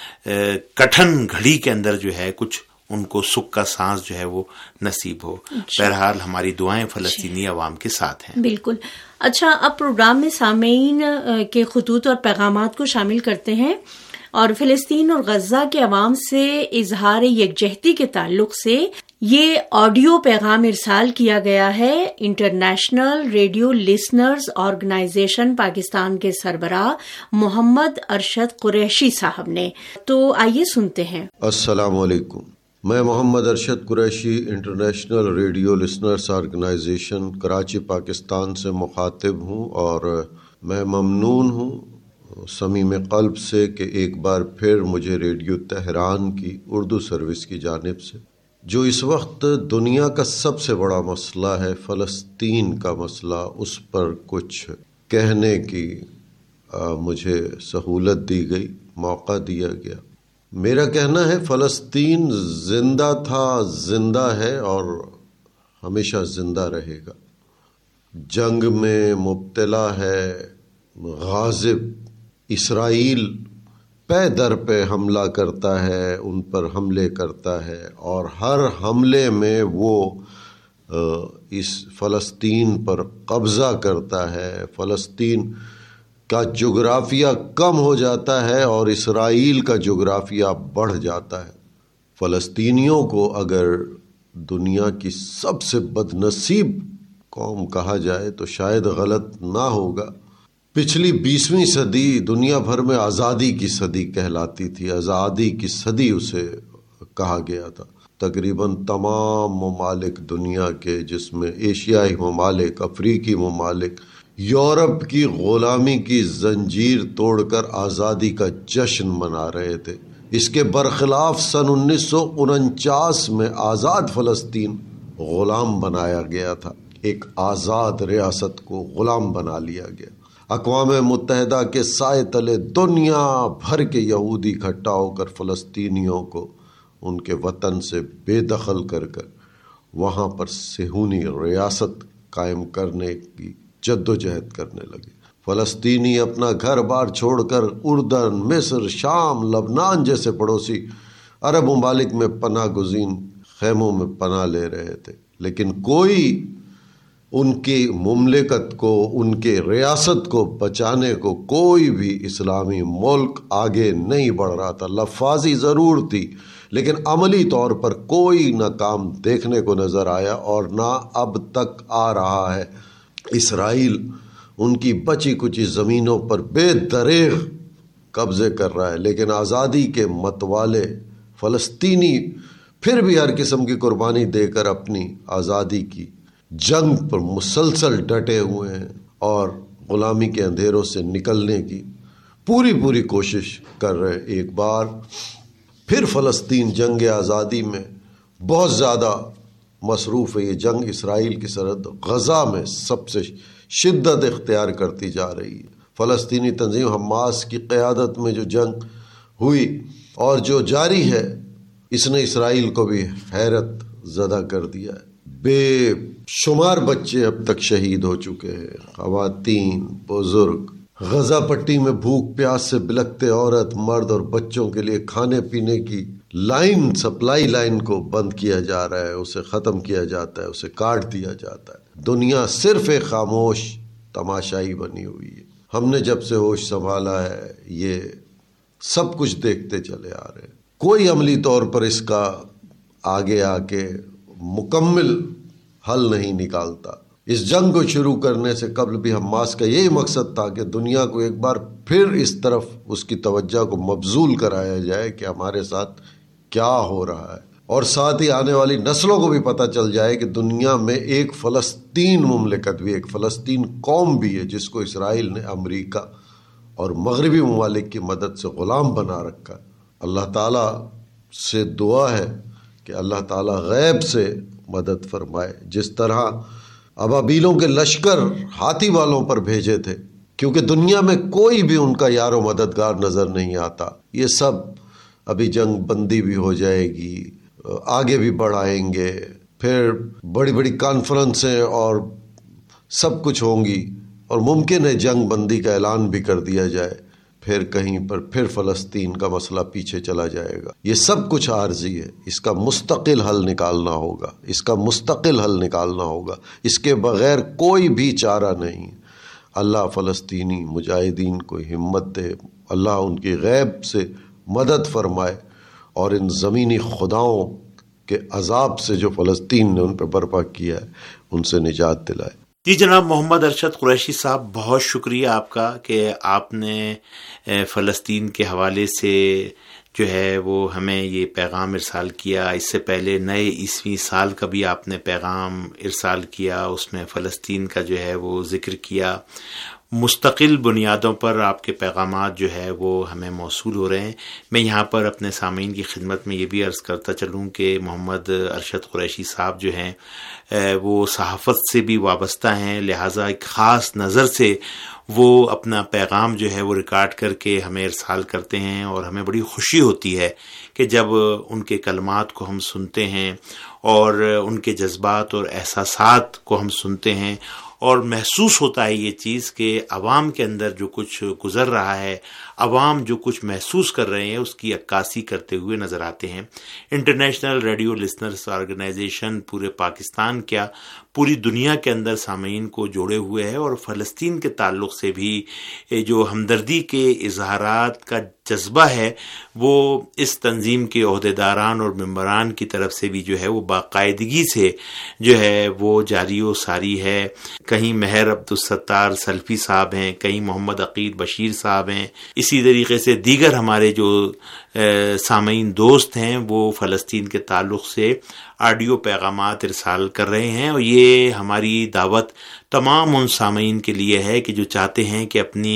کٹھن گھڑی کے اندر جو ہے کچھ ان کو سکھ کا سانس جو ہے وہ نصیب ہو. بہرحال ہماری دعائیں فلسطینی عوام کے ساتھ ہیں. بالکل. اچھا، اب پروگرام میں سامعین کے خطوط اور پیغامات کو شامل کرتے ہیں اور فلسطین اور غزہ کے عوام سے اظہار یکجہتی کے تعلق سے یہ آڈیو پیغام ارسال کیا گیا ہے international radio listeners organisation Pakistan کے سربراہ محمد ارشد قریشی صاحب نے. تو آئیے سنتے ہیں. السلام علیکم. میں Muhammad Arshad Qureshi international radio listeners organisation Karachi Pakistan سے مخاطب ہوں، اور میں ممنون ہوں صمیم قلب سے کہ ایک بار پھر مجھے ریڈیو تہران کی اردو سروس کی جانب سے جو اس وقت دنیا کا سب سے بڑا مسئلہ ہے، فلسطین کا مسئلہ، اس پر کچھ کہنے کی مجھے سہولت دی گئی، موقع دیا گیا. میرا کہنا ہے فلسطین زندہ تھا، زندہ ہے اور ہمیشہ زندہ رہے گا. جنگ میں مبتلا ہے. غاصب اسرائیل پے در پہ حملہ کرتا ہے، ان پر حملے کرتا ہے، اور ہر حملے میں وہ اس فلسطین پر قبضہ کرتا ہے. فلسطین کا جغرافیہ کم ہو جاتا ہے اور اسرائیل کا جغرافیہ بڑھ جاتا ہے. فلسطینیوں کو اگر دنیا کی سب سے بد نصیب قوم کہا جائے تو شاید غلط نہ ہوگا. پچھلی 20ویں صدی دنیا بھر میں آزادی کی صدی کہلاتی تھی، آزادی کی صدی اسے کہا گیا تھا. تقریباً تمام ممالک دنیا کے، جس میں ایشیائی ممالک، افریقی ممالک، یورپ کی غلامی کی زنجیر توڑ کر آزادی کا جشن منا رہے تھے. اس کے برخلاف سن 1949 میں آزاد فلسطین غلام بنایا گیا تھا. ایک آزاد ریاست کو غلام بنا لیا گیا. اقوام متحدہ کے سائے تلے دنیا بھر کے یہودی اکٹھا ہو کر فلسطینیوں کو ان کے وطن سے بے دخل کر وہاں پر صہیونی ریاست قائم کرنے کی جدوجہد کرنے لگے. فلسطینی اپنا گھر بار چھوڑ کر اردن، مصر، شام، لبنان جیسے پڑوسی عرب ممالک میں پناہ گزین خیموں میں پناہ لے رہے تھے، لیکن کوئی ان کی مملکت کو، ان کے ریاست کو بچانے کو کوئی بھی اسلامی ملک آگے نہیں بڑھ رہا تھا. لفاظی ضرور تھی لیکن عملی طور پر کوئی نہ کام دیکھنے کو نظر آیا اور نہ اب تک آ رہا ہے. اسرائیل ان کی بچی کچی زمینوں پر بے دریغ قبضے کر رہا ہے، لیکن آزادی کے متوالے فلسطینی پھر بھی ہر قسم کی قربانی دے کر اپنی آزادی کی جنگ پر مسلسل ڈٹے ہوئے ہیں اور غلامی کے اندھیروں سے نکلنے کی پوری کوشش کر رہے ہیں. ایک بار پھر فلسطین جنگ آزادی میں بہت زیادہ مصروف ہے. یہ جنگ اسرائیل کی سرحد غزہ میں سب سے شدت اختیار کرتی جا رہی ہے. فلسطینی تنظیم حماس کی قیادت میں جو جنگ ہوئی اور جو جاری ہے، اس نے اسرائیل کو بھی حیرت زدہ کر دیا ہے. بے شمار بچے اب تک شہید ہو چکے ہیں، خواتین، بزرگ. غزہ پٹی میں بھوک پیاس سے بلکتے عورت، مرد اور بچوں کے لیے کھانے پینے کی لائن، سپلائی لائن کو بند کیا جا رہا ہے، اسے ختم کیا جاتا ہے، اسے کاٹ دیا جاتا ہے. دنیا صرف ایک خاموش تماشائی بنی ہوئی ہے. ہم نے جب سے ہوش سنبھالا ہے یہ سب کچھ دیکھتے چلے آ رہے ہیں. کوئی عملی طور پر اس کا آگے آ کے مکمل حل نہیں نکالتا. اس جنگ کو شروع کرنے سے قبل بھی حماس کا یہی مقصد تھا کہ دنیا کو ایک بار پھر اس طرف اس کی توجہ کو مبذول کرایا جائے کہ ہمارے ساتھ کیا ہو رہا ہے. اور ساتھ ہی آنے والی نسلوں کو بھی پتہ چل جائے کہ دنیا میں ایک فلسطین مملکت بھی، ایک فلسطین قوم بھی ہے جس کو اسرائیل نے امریکہ اور مغربی ممالک کی مدد سے غلام بنا رکھا۔ اللہ تعالیٰ سے دعا ہے کہ اللہ تعالیٰ غیب سے مدد فرمائے، جس طرح ابابیلوں کے لشکر ہاتھی والوں پر بھیجے تھے، کیونکہ دنیا میں کوئی بھی ان کا یار و مددگار نظر نہیں آتا۔ یہ سب ابھی جنگ بندی بھی ہو جائے گی، آگے بھی بڑھائیں گے، پھر بڑی بڑی کانفرنسیں اور سب کچھ ہوں گی، اور ممکن ہے جنگ بندی کا اعلان بھی کر دیا جائے، پھر کہیں پر پھر فلسطین کا مسئلہ پیچھے چلا جائے گا۔ یہ سب کچھ عارضی ہے، اس کا مستقل حل نکالنا ہوگا، اس کا مستقل حل نکالنا ہوگا، اس کے بغیر کوئی بھی چارہ نہیں۔ اللہ فلسطینی مجاہدین کو ہمت دے، اللہ ان کی غیب سے مدد فرمائے، اور ان زمینی خداؤں کے عذاب سے جو فلسطین نے ان پہ برپا کیا ہے ان سے نجات دلائے۔ جی جناب محمد ارشد قریشی صاحب، بہت شکریہ آپ کا کہ آپ نے فلسطین کے حوالے سے جو ہے وہ ہمیں یہ پیغام ارسال کیا۔ اس سے پہلے نئے عیسوی سال کا بھی آپ نے پیغام ارسال کیا، اس میں فلسطین کا جو ہے وہ ذکر کیا۔ مستقل بنیادوں پر آپ کے پیغامات جو ہے وہ ہمیں موصول ہو رہے ہیں۔ میں یہاں پر اپنے سامعین کی خدمت میں یہ بھی عرض کرتا چلوں کہ محمد ارشد قریشی صاحب جو ہیں وہ صحافت سے بھی وابستہ ہیں، لہٰذا ایک خاص نظر سے وہ اپنا پیغام جو ہے وہ ریکارڈ کر کے ہمیں ارسال کرتے ہیں، اور ہمیں بڑی خوشی ہوتی ہے کہ جب ان کے کلمات کو ہم سنتے ہیں اور ان کے جذبات اور احساسات کو ہم سنتے ہیں، اور محسوس ہوتا ہے یہ چیز کہ عوام کے اندر جو کچھ گزر رہا ہے، عوام جو کچھ محسوس کر رہے ہیں، اس کی عکاسی کرتے ہوئے نظر آتے ہیں۔ انٹرنیشنل ریڈیو لسنرز آرگنائزیشن پورے پاکستان کیا پوری دنیا کے اندر سامعین کو جوڑے ہوئے ہے، اور فلسطین کے تعلق سے بھی جو ہمدردی کے اظہارات کا جذبہ ہے وہ اس تنظیم کے عہدیداران اور ممبران کی طرف سے بھی جو ہے وہ باقاعدگی سے جو ہے وہ جاری و ساری ہے۔ کہیں مہر عبدالستار سلفی صاحب ہیں، کہیں محمد عقید بشیر صاحب ہیں، اسی طریقے سے دیگر ہمارے جو سامعین دوست ہیں وہ فلسطین کے تعلق سے آڈیو پیغامات ارسال کر رہے ہیں، اور یہ ہماری دعوت تمام ان سامعین کے لیے ہے کہ جو چاہتے ہیں کہ اپنی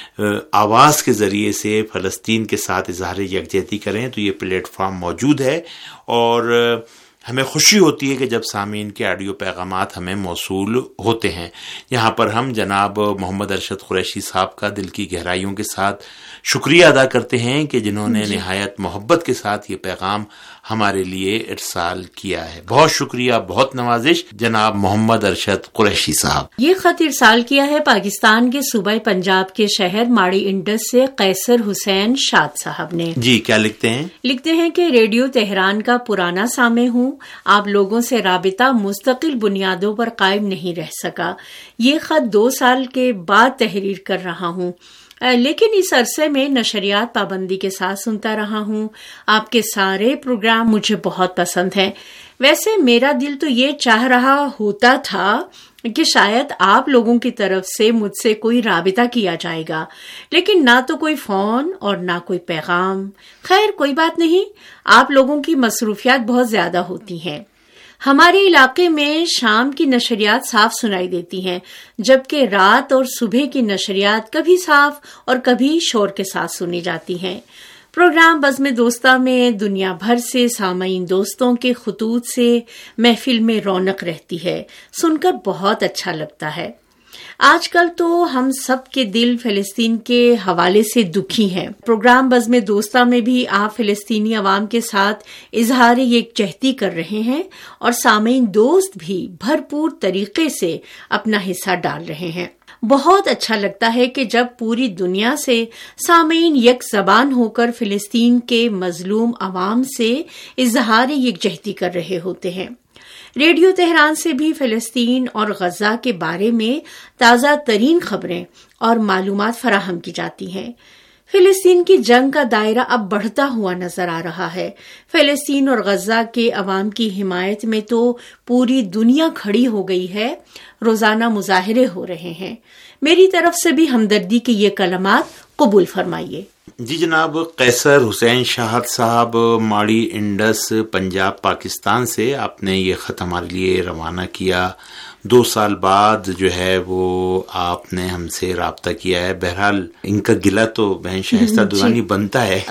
آواز کے ذریعے سے فلسطین کے ساتھ اظہار یکجہتی کریں، تو یہ پلیٹ فارم موجود ہے، اور ہمیں خوشی ہوتی ہے کہ جب سامعین کے آڈیو پیغامات ہمیں موصول ہوتے ہیں۔ یہاں پر ہم جناب محمد ارشد قریشی صاحب کا دل کی گہرائیوں کے ساتھ شکریہ ادا کرتے ہیں کہ جنہوں نے نہایت محبت کے ساتھ یہ پیغام ہمارے لیے ارسال کیا ہے۔ بہت شکریہ، بہت نوازش جناب محمد ارشد قریشی صاحب۔ یہ خط ارسال کیا ہے پاکستان کے صوبہ پنجاب کے شہر ماڑی انڈس سے قیصر حسین شاد صاحب نے۔ جی کیا لکھتے ہیں؟ لکھتے ہیں کہ ریڈیو تہران کا پرانا سامع ہوں، آپ لوگوں سے رابطہ مستقل بنیادوں پر قائم نہیں رہ سکا۔ یہ خط 2 سال کے بعد تحریر کر رہا ہوں، لیکن اس عرصے میں نشریات پابندی کے ساتھ سنتا رہا ہوں۔ آپ کے سارے پروگرام مجھے بہت پسند ہیں۔ ویسے میرا دل تو یہ چاہ رہا ہوتا تھا کہ شاید آپ لوگوں کی طرف سے مجھ سے کوئی رابطہ کیا جائے گا، لیکن نہ تو کوئی فون اور نہ کوئی پیغام۔ خیر کوئی بات نہیں، آپ لوگوں کی مصروفیات بہت زیادہ ہوتی ہیں۔ ہمارے علاقے میں شام کی نشریات صاف سنائی دیتی ہیں، جبکہ رات اور صبح کی نشریات کبھی صاف اور کبھی شور کے ساتھ سنی جاتی ہیں۔ پروگرام بزم دوستہ میں دنیا بھر سے سامعین دوستوں کے خطوط سے محفل میں رونق رہتی ہے، سن کر بہت اچھا لگتا ہے۔ آج کل تو ہم سب کے دل فلسطین کے حوالے سے دکھی ہیں۔ پروگرام بزم دوستہ میں بھی آپ فلسطینی عوام کے ساتھ اظہار یکجہتی کر رہے ہیں، اور سامعین دوست بھی بھرپور طریقے سے اپنا حصہ ڈال رہے ہیں۔ بہت اچھا لگتا ہے کہ جب پوری دنیا سے سامعین یک زبان ہو کر فلسطین کے مظلوم عوام سے اظہار یکجہتی کر رہے ہوتے ہیں۔ ریڈیو تہران سے بھی فلسطین اور غزہ کے بارے میں تازہ ترین خبریں اور معلومات فراہم کی جاتی ہیں۔ فلسطین کی جنگ کا دائرہ اب بڑھتا ہوا نظر آ رہا ہے۔ فلسطین اور غزہ کے عوام کی حمایت میں تو پوری دنیا کھڑی ہو گئی ہے، روزانہ مظاہرے ہو رہے ہیں۔ میری طرف سے بھی ہمدردی کے یہ کلمات قبول فرمائیے۔ جی جناب، قیصر حسین شاہد صاحب، ماڑی انڈس، پنجاب، پاکستان سے آپ نے یہ خط ہمارے لیے روانہ کیا. 2 سال بعد جو ہے وہ آپ نے ہم سے رابطہ کیا ہے. بہرحال ان کا گلہ تو بہن شائستہ درانی بنتا ہے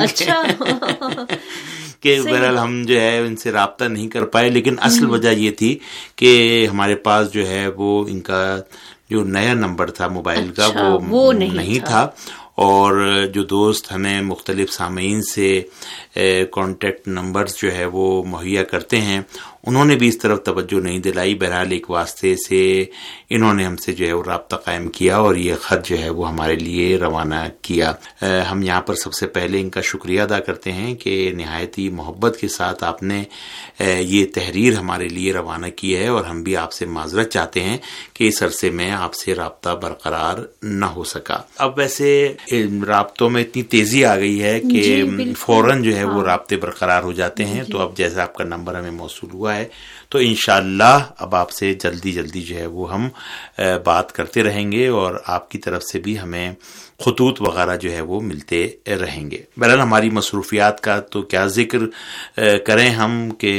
کہ بہرحال ہم جو ہے ان سے رابطہ نہیں کر پائے، لیکن اصل وجہ یہ تھی کہ ہمارے پاس جو ہے وہ ان کا جو نیا نمبر تھا موبائل کا وہ نہیں تھا، اور جو دوست ہمیں مختلف سامعین سے کانٹیکٹ نمبرز جو ہے وہ مہیا کرتے ہیں انہوں نے بھی اس طرف توجہ نہیں دلائی. بہرحال ایک واسطے سے انہوں نے ہم سے جو ہے وہ رابطہ قائم کیا اور یہ خط جو ہے وہ ہمارے لیے روانہ کیا. ہم یہاں پر سب سے پہلے ان کا شکریہ ادا کرتے ہیں کہ نہایت ہی محبت کے ساتھ آپ نے یہ تحریر ہمارے لیے روانہ کی ہے، اور ہم بھی آپ سے معذرت چاہتے ہیں کہ اس عرصے میں آپ سے رابطہ برقرار نہ ہو سکا. اب ویسے رابطوں میں اتنی تیزی آ گئی ہے کہ فوراً جو ہے وہ رابطے برقرار ہو جاتے ہیں. تو اب جیسے آپ کا نمبر ہمیں موصول ہوا ہے تو انشاءاللہ اب آپ سے جلدی جو ہے وہ ہم بات کرتے رہیں گے، اور آپ کی طرف سے بھی ہمیں خطوط وغیرہ جو ہے وہ ملتے رہیں گے. بہرحال ہماری مصروفیات کا تو کیا ذکر کریں ہم کہ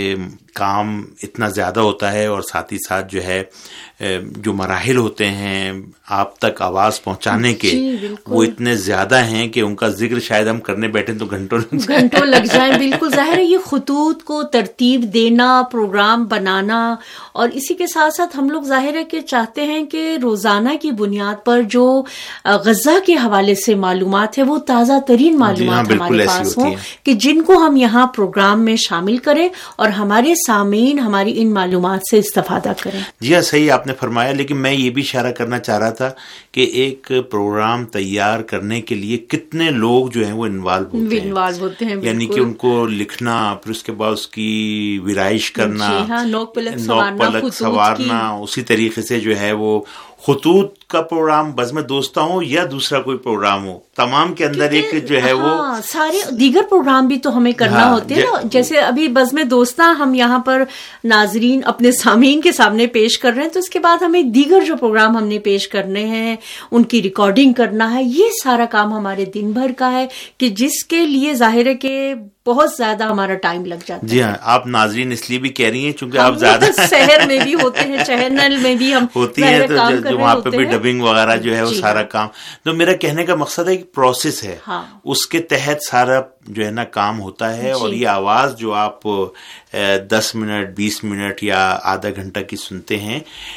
کام اتنا زیادہ ہوتا ہے، اور ساتھ ہی ساتھ جو ہے جو مراحل ہوتے ہیں آپ تک آواز پہنچانے کے وہ اتنے زیادہ ہیں کہ ان کا ذکر شاید ہم کرنے بیٹھیں تو گھنٹوں لگ جائیں. بالکل ظاہر ہے یہ خطوط کو ترتیب دینا، پروگرام بنانا، اور اسی کے ساتھ ساتھ ہم لوگ ظاہر ہے کہ چاہتے ہیں کہ روزانہ کی بنیاد پر جو غزہ کے حوالے سے معلومات ہے وہ تازہ ترین معلومات ہمارے پاس ہوں کہ جن کو ہم یہاں پروگرام میں شامل کریں اور ہمارے سامعین ہماری ان معلومات سے استفادہ کریں. جی ہاں، صحیح آپ نے فرمایا. لیکن میں یہ بھی اشارہ کرنا چاہ رہا تھا کہ ایک پروگرام تیار کرنے کے لیے کتنے لوگ جو ہیں وہ انوالو ہوتے ہیں. یعنی کہ ان کو لکھنا، پھر اس کے بعد اس کی ویرائش کرنا، نوک پلک سنوارنا، اسی طریقے سے جو ہے وہ خطوط کا پروگرام، بزم دوستہ ہو یا دوسرا کوئی پروگرام ہو، تمام کے اندر ایک جو ہے وہ سارے دیگر پروگرام بھی تو ہمیں کرنا ہوتے ہیں نا. جیسے ابھی بزم دوستہ ہم یہاں پر ناظرین اپنے سامعین کے سامنے پیش کر رہے ہیں، تو اس کے بعد ہمیں دیگر جو پروگرام ہم نے پیش کرنے ہیں ان کی ریکارڈنگ کرنا ہے. یہ سارا کام ہمارے دن بھر کا ہے کہ جس کے لیے ظاہر ہے کہ بہت زیادہ ہمارا ٹائم لگ جاتا ہے. جی ہاں، آپ ناظرین اس لیے بھی کہہ رہی ہیں چونکہ آپ زیادہ شہر میں بھی ہوتے ہیں، چینل میں بھی ہم ہوتی ہیں، تو وہاں پہ بھی ڈبنگ وغیرہ جو ہے وہ سارا کام. تو میرا کہنے کا مقصد ہے کہ پروسیس ہے، اس کے تحت سارا جو ہے نا کام ہوتا ہے. اور یہ آواز جو آپ 10 منٹ 20 منٹ یا آدھا گھنٹہ کی سنتے ہیں،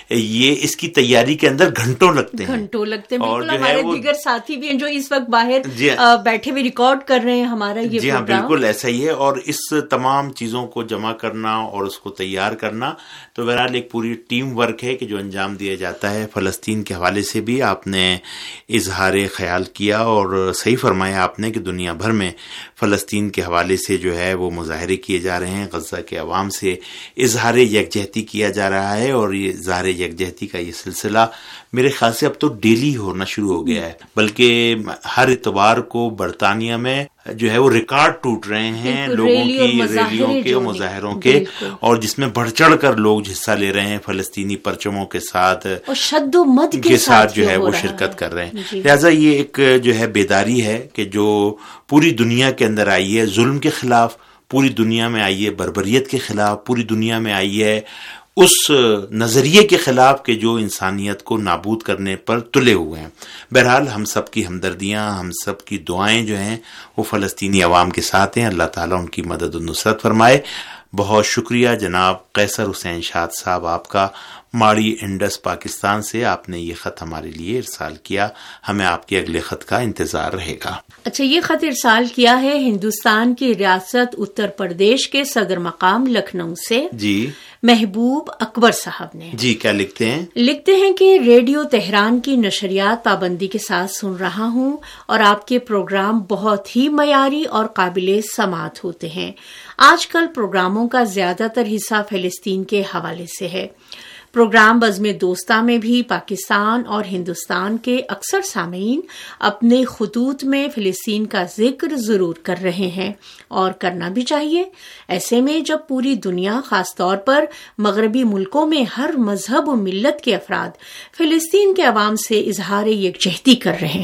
یہ اس کی تیاری کے اندر گھنٹوں لگتے ہیں. اور ہمارے دیگر ساتھی بھی ہیں جو اس وقت باہر بیٹھے ہوئے ریکارڈ کر رہے ہیں ہمارا یہ جی ہاں بالکل ایسا ہی ہے. اور اس تمام چیزوں کو جمع کرنا اور اس کو تیار کرنا تو بہرحال ایک پوری ٹیم ورک ہے کہ جو انجام دیا جاتا ہے. فلسطین کے حوالے سے بھی آپ نے اظہار خیال کیا، اور صحیح فرمایا آپ نے کہ دنیا بھر میں فلسطین کے حوالے سے جو ہے وہ مظاہرے کیے جا رہے ہیں. غزہ کے عوام سے اظہار یکجہتی کیا جا رہا ہے، اور یہ اظہار یکجہتی کا یہ سلسلہ میرے خیال سے اب تو ڈیلی ہونا شروع ہو گیا ہے. بلکہ ہر اتوار کو برطانیہ میں جو ہے وہ ریکارڈ ٹوٹ رہے ہیں لوگوں کی ریلیوں کے، مظاہروں کے، اور جس میں بڑھ چڑھ کر لوگ حصہ لے رہے ہیں، فلسطینی پرچموں کے ساتھ اور شد و مد کے ساتھ جو ہے وہ شرکت کر رہے ہیں. لہٰذا یہ ایک جو ہے بیداری ہے کہ جو پوری دنیا کے اندر آئی ہے ظلم کے خلاف، پوری دنیا میں آئی ہے بربریت کے خلاف، پوری دنیا میں آئی ہے اس نظریے کے خلاف کہ جو انسانیت کو نابود کرنے پر تلے ہوئے ہیں. بہرحال ہم سب کی ہمدردیاں، ہم سب کی دعائیں جو ہیں وہ فلسطینی عوام کے ساتھ ہیں. اللہ تعالیٰ ان کی مدد و نصرت فرمائے. بہت شکریہ جناب قیصر حسین شاہد صاحب آپ کا، ماڑی انڈس پاکستان سے. آپ نے یہ خط ہمارے لیے ارسال کیا. ہمیں آپ کے اگلے خط کا انتظار رہے گا. اچھا، یہ خط ارسال کیا ہے ہندوستان کی ریاست اتر پردیش کے صدر مقام لکھنؤ سے جی محبوب اکبر صاحب نے. جی کیا لکھتے ہیں؟ لکھتے ہیں کہ ریڈیو تہران کی نشریات پابندی کے ساتھ سن رہا ہوں، اور آپ کے پروگرام بہت ہی معیاری اور قابل سماعت ہوتے ہیں. آج کل پروگراموں کا زیادہ تر حصہ فلسطین کے حوالے سے ہے. پروگرام بزم دوستہ میں بھی پاکستان اور ہندوستان کے اکثر سامعین اپنے خطوط میں فلسطین کا ذکر ضرور کر رہے ہیں، اور کرنا بھی چاہیے. ایسے میں جب پوری دنیا، خاص طور پر مغربی ملکوں میں ہر مذہب و ملت کے افراد فلسطین کے عوام سے اظہار یکجہتی کر رہے ہیں،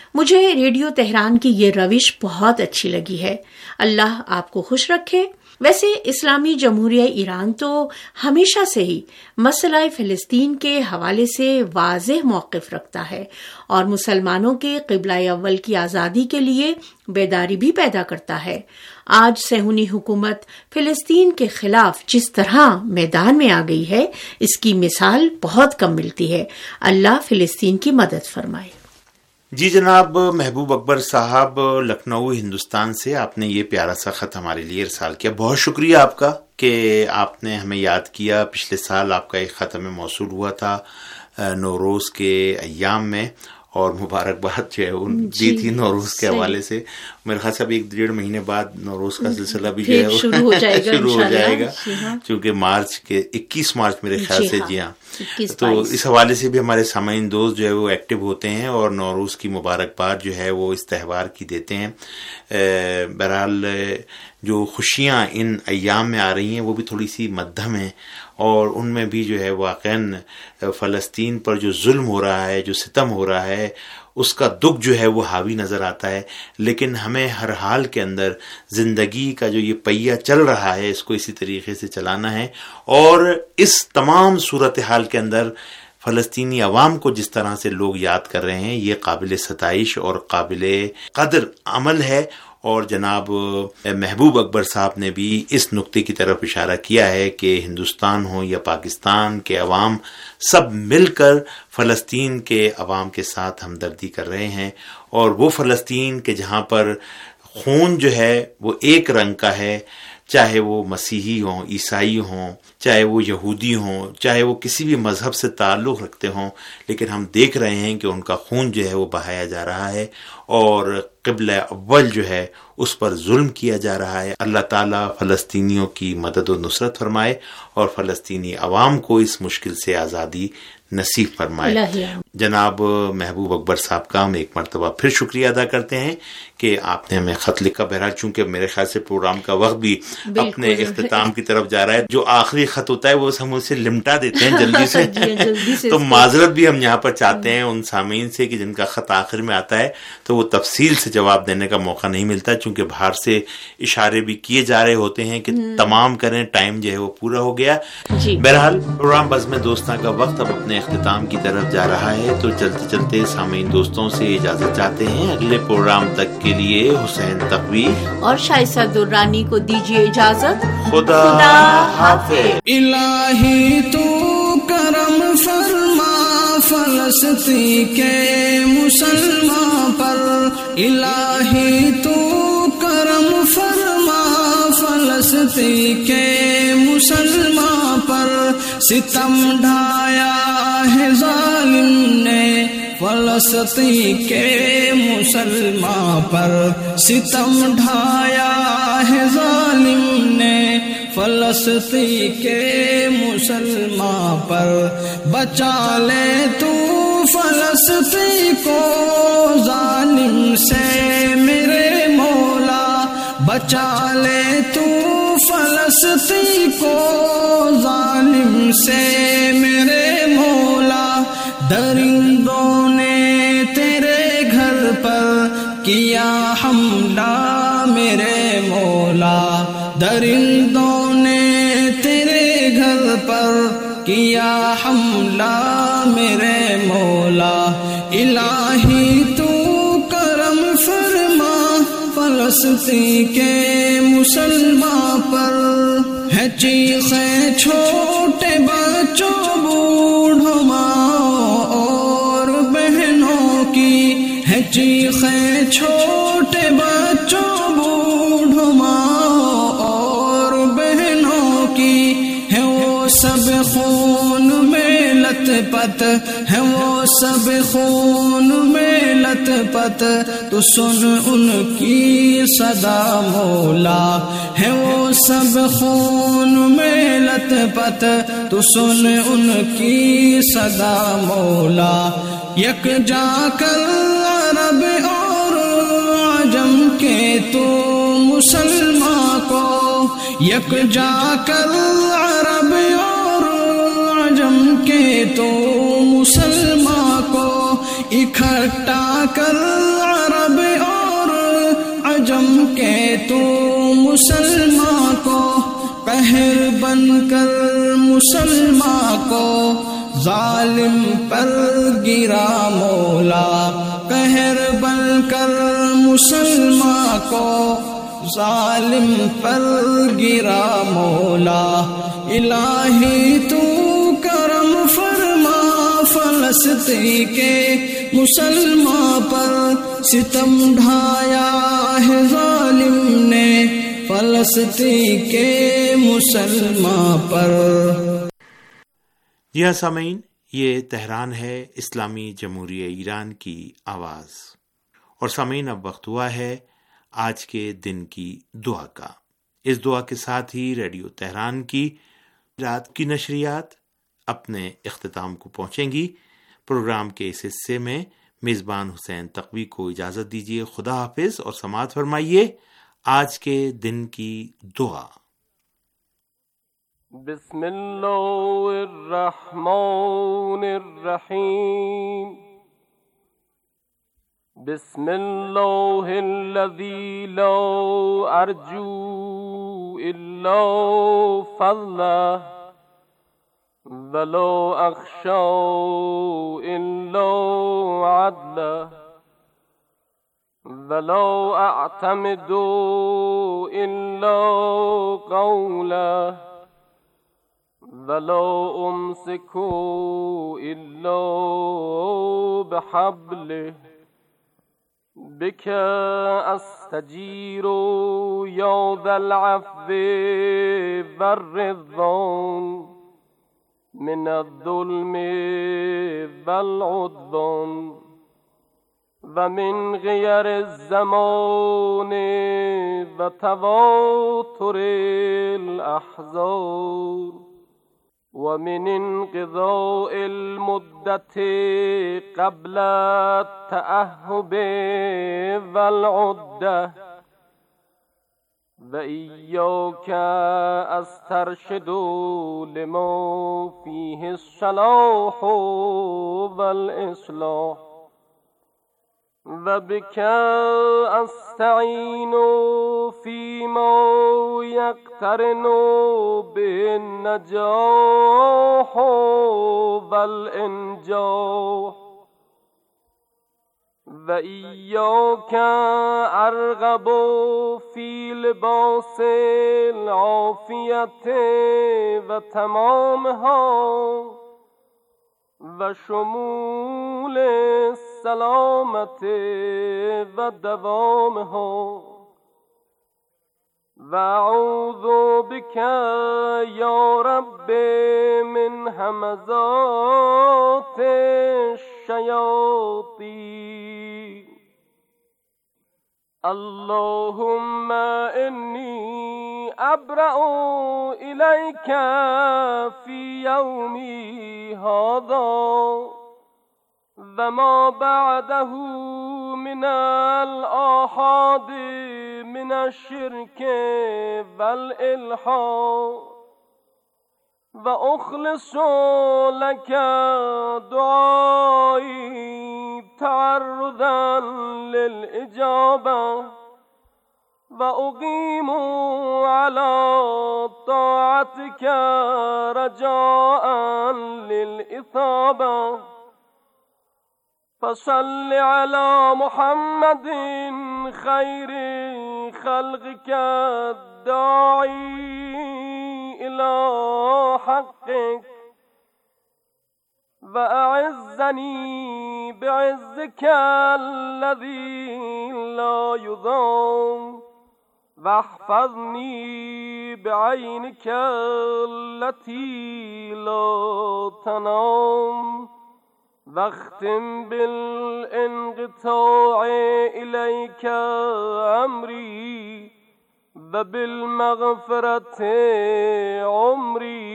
مجھے ریڈیو تہران کی یہ روش بہت اچھی لگی ہے. اللہ آپ کو خوش رکھے. ویسے اسلامی جمہوریہ ایران تو ہمیشہ سے ہی مسئلہ فلسطین کے حوالے سے واضح موقف رکھتا ہے اور مسلمانوں کے قبلہ اول کی آزادی کے لیے بیداری بھی پیدا کرتا ہے. آج صہیونی حکومت فلسطین کے خلاف جس طرح میدان میں آ گئی ہے، اس کی مثال بہت کم ملتی ہے. اللہ فلسطین کی مدد فرمائے. جی جناب محبوب اکبر صاحب لکھنؤ ہندوستان سے آپ نے یہ پیارا سا خط ہمارے لیے ارسال کیا. بہت شکریہ آپ کا کہ آپ نے ہمیں یاد کیا. پچھلے سال آپ کا ایک خط ہمیں موصول ہوا تھا نوروز کے ایام میں، اور مبارکباد جو ہے دی تھی نوروز کے حوالے سے. میرے خیال سے اب 1-1.5 مہینے بعد نوروز کا سلسلہ بھی جو ہے شروع ہو جائے گا چونکہ مارچ کے 21 مارچ میرے خیال سے. جی ہاں، تو اس حوالے سے بھی ہمارے سامعین دوست جو ہے وہ ایکٹیو ہوتے ہیں اور نوروز کی مبارکباد جو ہے وہ اس تہوار کی دیتے ہیں. بہرحال جو خوشیاں ان ایام میں آ رہی ہیں وہ بھی تھوڑی سی مدھم ہیں، اور ان میں بھی جو ہے واقعاً فلسطین پر جو ظلم ہو رہا ہے، جو ستم ہو رہا ہے، اس کا دکھ جو ہے وہ حاوی نظر آتا ہے. لیکن ہمیں ہر حال کے اندر زندگی کا جو یہ پہیہ چل رہا ہے اس کو اسی طریقے سے چلانا ہے، اور اس تمام صورتحال کے اندر فلسطینی عوام کو جس طرح سے لوگ یاد کر رہے ہیں یہ قابل ستائش اور قابل قدر عمل ہے. اور جناب محبوب اکبر صاحب نے بھی اس نقطے کی طرف اشارہ کیا ہے کہ ہندوستان ہو یا پاکستان کے عوام سب مل کر فلسطین کے عوام کے ساتھ ہمدردی کر رہے ہیں، اور وہ فلسطین کے جہاں پر خون جو ہے وہ ایک رنگ کا ہے، چاہے وہ مسیحی ہوں، عیسائی ہوں، چاہے وہ یہودی ہوں، چاہے وہ کسی بھی مذہب سے تعلق رکھتے ہوں، لیکن ہم دیکھ رہے ہیں کہ ان کا خون جو ہے وہ بہایا جا رہا ہے اور قبلہ اول جو ہے اس پر ظلم کیا جا رہا ہے. اللہ تعالیٰ فلسطینیوں کی مدد و نصرت فرمائے اور فلسطینی عوام کو اس مشکل سے آزادی نصیب فرمائے. جناب محبوب اکبر صاحب کا ہم ایک مرتبہ پھر شکریہ ادا کرتے ہیں کہ آپ نے ہمیں خط لکھا. بہرحال چونکہ میرے خیال سے پروگرام کا وقت بھی اپنے اختتام کی طرف جا رہا ہے، جو آخری خط ہوتا ہے وہ ہم اسے لمٹا دیتے ہیں جلدی سے تو معذرت بھی ہم یہاں پر چاہتے ہیں ان سامعین سے کہ جن کا خط آخر میں آتا ہے تو وہ تفصیل سے جواب دینے کا موقع نہیں ملتا، چونکہ باہر سے اشارے بھی کیے جا رہے ہوتے ہیں کہ تمام کریں، ٹائم جو ہے وہ پورا ہو گیا. بہرحال پروگرام بزم دوستاں کا وقت اب اپنے اختتام کی طرف جا رہا ہے، تو چلتے چلتے سامعین دوستوں سے اجازت چاہتے ہیں. اگلے پروگرام تک کے لیے حسین تقوی اور شائستہ درانی کو دیجیے اجازت. خدا حافظ. الہی تو کرم فرما فلسطین کے مسلمان پر، الہی تو کرم فرما فلسطین کے مسلمان پر، ستم ڈھایا ہے ظالم نے فلسطین کے مسلمان پر، ستم ڈھایا ہے ظالم نے فلسطین کے مسلمان پر. بچا لے تو فلسطین کو ظالم سے میرے مولا، بچا لے تو فلسطین کو ظالم سے میرے مولا. درندوں نے تیرے گھر پر کیا حملہ میرے مولا، درندوں نے تیرے گھر پر کیا حملہ میرے مولا. الہی تو کرم فرما فلسطین کے مسلمان پر، ہے چیخیں چھوٹے بچوں بوڑھوں ماں اور بہنوں کی، ہے چیخیں چھوٹے بچوں بوڑھوں ماں اور بہنوں کی، ہے وہ سب خون میں لت پت، ہے وہ سب خون میں لت پت، تو سن ان کی صدا مولا، ہے وہ سب خون میں لت پت، تو سن ان کی صدا مولا. یک جا کر عرب اور عجم کے تو مسلمان کو، یک جا کر عرب اور عجم کے تو مسلمان کو، इकट्ठा कर अरब और अजम के तू मुसलमान को, कहर बनकर मुसलमान को जालिम पर गिरा मौला, कहर बनकर मुसलमान को जालिम पर गिरा मौला। इलाही तू करम फरमा फलस्तीन के मुसलमान पर, सितम ढाया है जालिम ने फलस्तीन के मुसलमान पर। यह सामीन, ये तेहरान है इस्लामी जमहूरिया ईरान की आवाज़। और सामीन, अब वक्त हुआ है आज के दिन की दुआ का। इस दुआ के साथ ही रेडियो तेहरान की रात की नशरियात अपने इख्तिताम को पहुंचेंगी। प्रोग्राम के इस हिस्से में मेज़बान हुसैन तक़वी को इजाज़त दीजिए। खुदा हाफिज़ और समाअत फरमाइए। आज के दिन की दुआ। बिस्मिल्लाहिर्रहमानिर्रहीम। बिस्मिल्लाहिल्लज़ी ला अर्जू इल्ला फज़लह वलो अख्शा इल्ला अदलह वलो अअतमिदु इल्ला क़ौलह वलो उम्सिकु इल्ला बिहब्लिह बिका अस्तजीरु या ज़ल अफ़्वी वर्रिज़्वान मिनद्दुल्मि वल उद्वान वमिन ग़ियरिज़्ज़मानि वतवातुरिल अहज़ार वमिन इंक़िज़ाइल मुद्दति क़ब्ल अत्तअह्हुबि वल उद्दह वइय्याक अस्तरशिदु लिमा फ़ीहि अस्सलाहु वल इस्लाह वबिका अस्तईनु फ़ीमा यक़्तरिनु बिन नजाह वल इंजाह वइय्याक अर्ग़बु फ़ी लिबासिल आफ़ियति व तमामहा व शुमूल सलामति व दवामहा वअऊज़ु बिका या रब्बी मिन हमज़ातिश शयातीन। अल्लाहुम्मा इन्नी अब्रअु इलैका फ़ी यौमी हाज़ा वमा बअदहु मिनल आहादी मिनश शिर्की वल इल्हाद व उख़लिसु लका दुआई तअर्रुज़न लिल इजाबा व उक़ीमु अला ताअतिका रजाअन लिल इसाबा फसल्लि अला मुहम्मदिन खैरि खल्क़िका दाई इला हक़्क़िक व अ'iज़्ज़नी बि'iज़्ज़िका अल्लज़ी ला युज़ाम वहफ़ज़नी बि'अयनिका अल्लती ला तनाम वख्तिम बिल इंक़िता'i इलैका अमरी व बिल मग़फ़िरति उमरी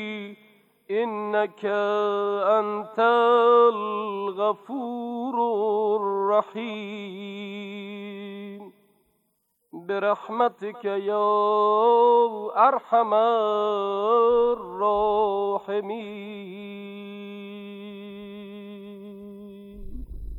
इन्नका अंतल गफ़ूरुर रहीम बिरहमतिका या अरहमर राहिमीन।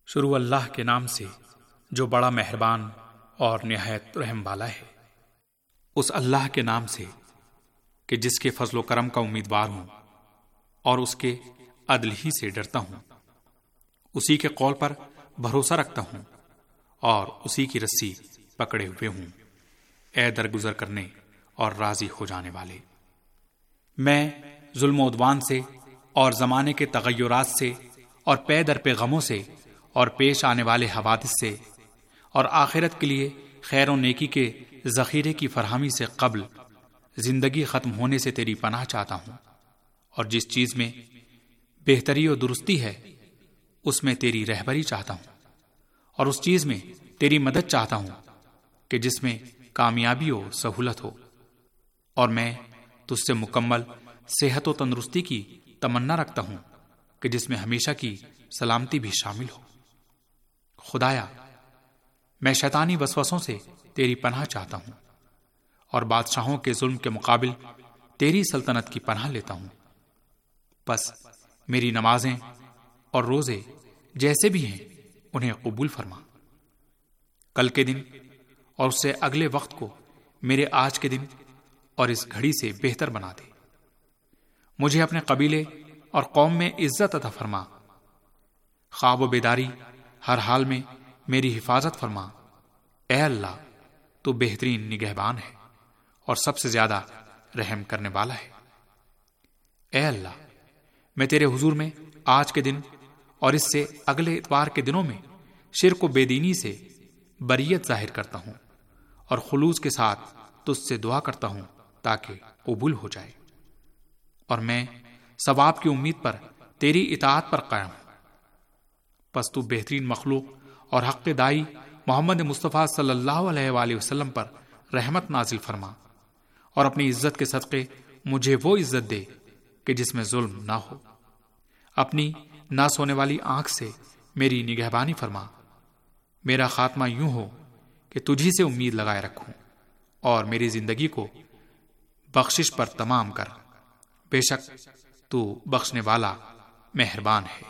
شروع اللہ کے نام سے جو بڑا مہربان اور نہایت رحم والا ہے۔ اس اللہ کے نام سے کہ جس کے فضل و کرم کا امیدوار ہوں اور اس کے عدل ہی سے ڈرتا ہوں، اسی کے قول پر بھروسہ رکھتا ہوں اور اسی کی رسی پکڑے ہوئے ہوں۔ اے درگزر کرنے اور راضی ہو جانے والے، میں ظلم و عدوان سے اور زمانے کے تغیرات سے اور پے در پہ غموں سے اور پیش آنے والے حوادث سے اور آخرت کے لیے خیر و نیکی کے ذخیرے کی فراہمی سے قبل زندگی ختم ہونے سے تیری پناہ چاہتا ہوں، اور جس چیز میں بہتری و درستی ہے اس میں تیری رہبری چاہتا ہوں، اور اس چیز میں تیری مدد چاہتا ہوں کہ جس میں کامیابی و سہولت ہو، اور میں تجھ سے مکمل صحت و تندرستی کی تمنا رکھتا ہوں کہ جس میں ہمیشہ کی سلامتی بھی شامل ہو۔ خدایا، میں شیطانی وسوسوں سے تیری پناہ چاہتا ہوں اور بادشاہوں کے ظلم کے مقابل تیری سلطنت کی پناہ لیتا ہوں۔ بس میری نمازیں اور روزے جیسے بھی ہیں انہیں قبول فرما۔ کل کے دن اور اس سے اگلے وقت کو میرے آج کے دن اور اس گھڑی سے بہتر بنا دے۔ مجھے اپنے قبیلے اور قوم میں عزت عطا فرما۔ خواب و بیداری ہر حال میں میری حفاظت فرما۔ اے اللہ، تو بہترین نگہبان ہے اور سب سے زیادہ رحم کرنے والا ہے۔ اے اللہ، میں تیرے حضور میں آج کے دن اور اس سے اگلے اتوار کے دنوں میں شرک و بے دینی سے بریت ظاہر کرتا ہوں اور خلوص کے ساتھ تجھ سے دعا کرتا ہوں تاکہ قبول ہو جائے، اور میں ثواب کی امید پر تیری اطاعت پر قائم ہوں۔ پس تو بہترین مخلوق اور حق دائی محمد مصطفیٰ صلی اللہ علیہ وآلہ وسلم پر رحمت نازل فرما، اور اپنی عزت کے صدقے مجھے وہ عزت دے کہ جس میں ظلم نہ ہو۔ اپنی نہ سونے والی آنکھ سے میری نگہبانی فرما۔ میرا خاتمہ یوں ہو کہ تجھی سے امید لگائے رکھوں، اور میری زندگی کو بخشش پر تمام کر۔ بے شک تو بخشنے والا مہربان ہے۔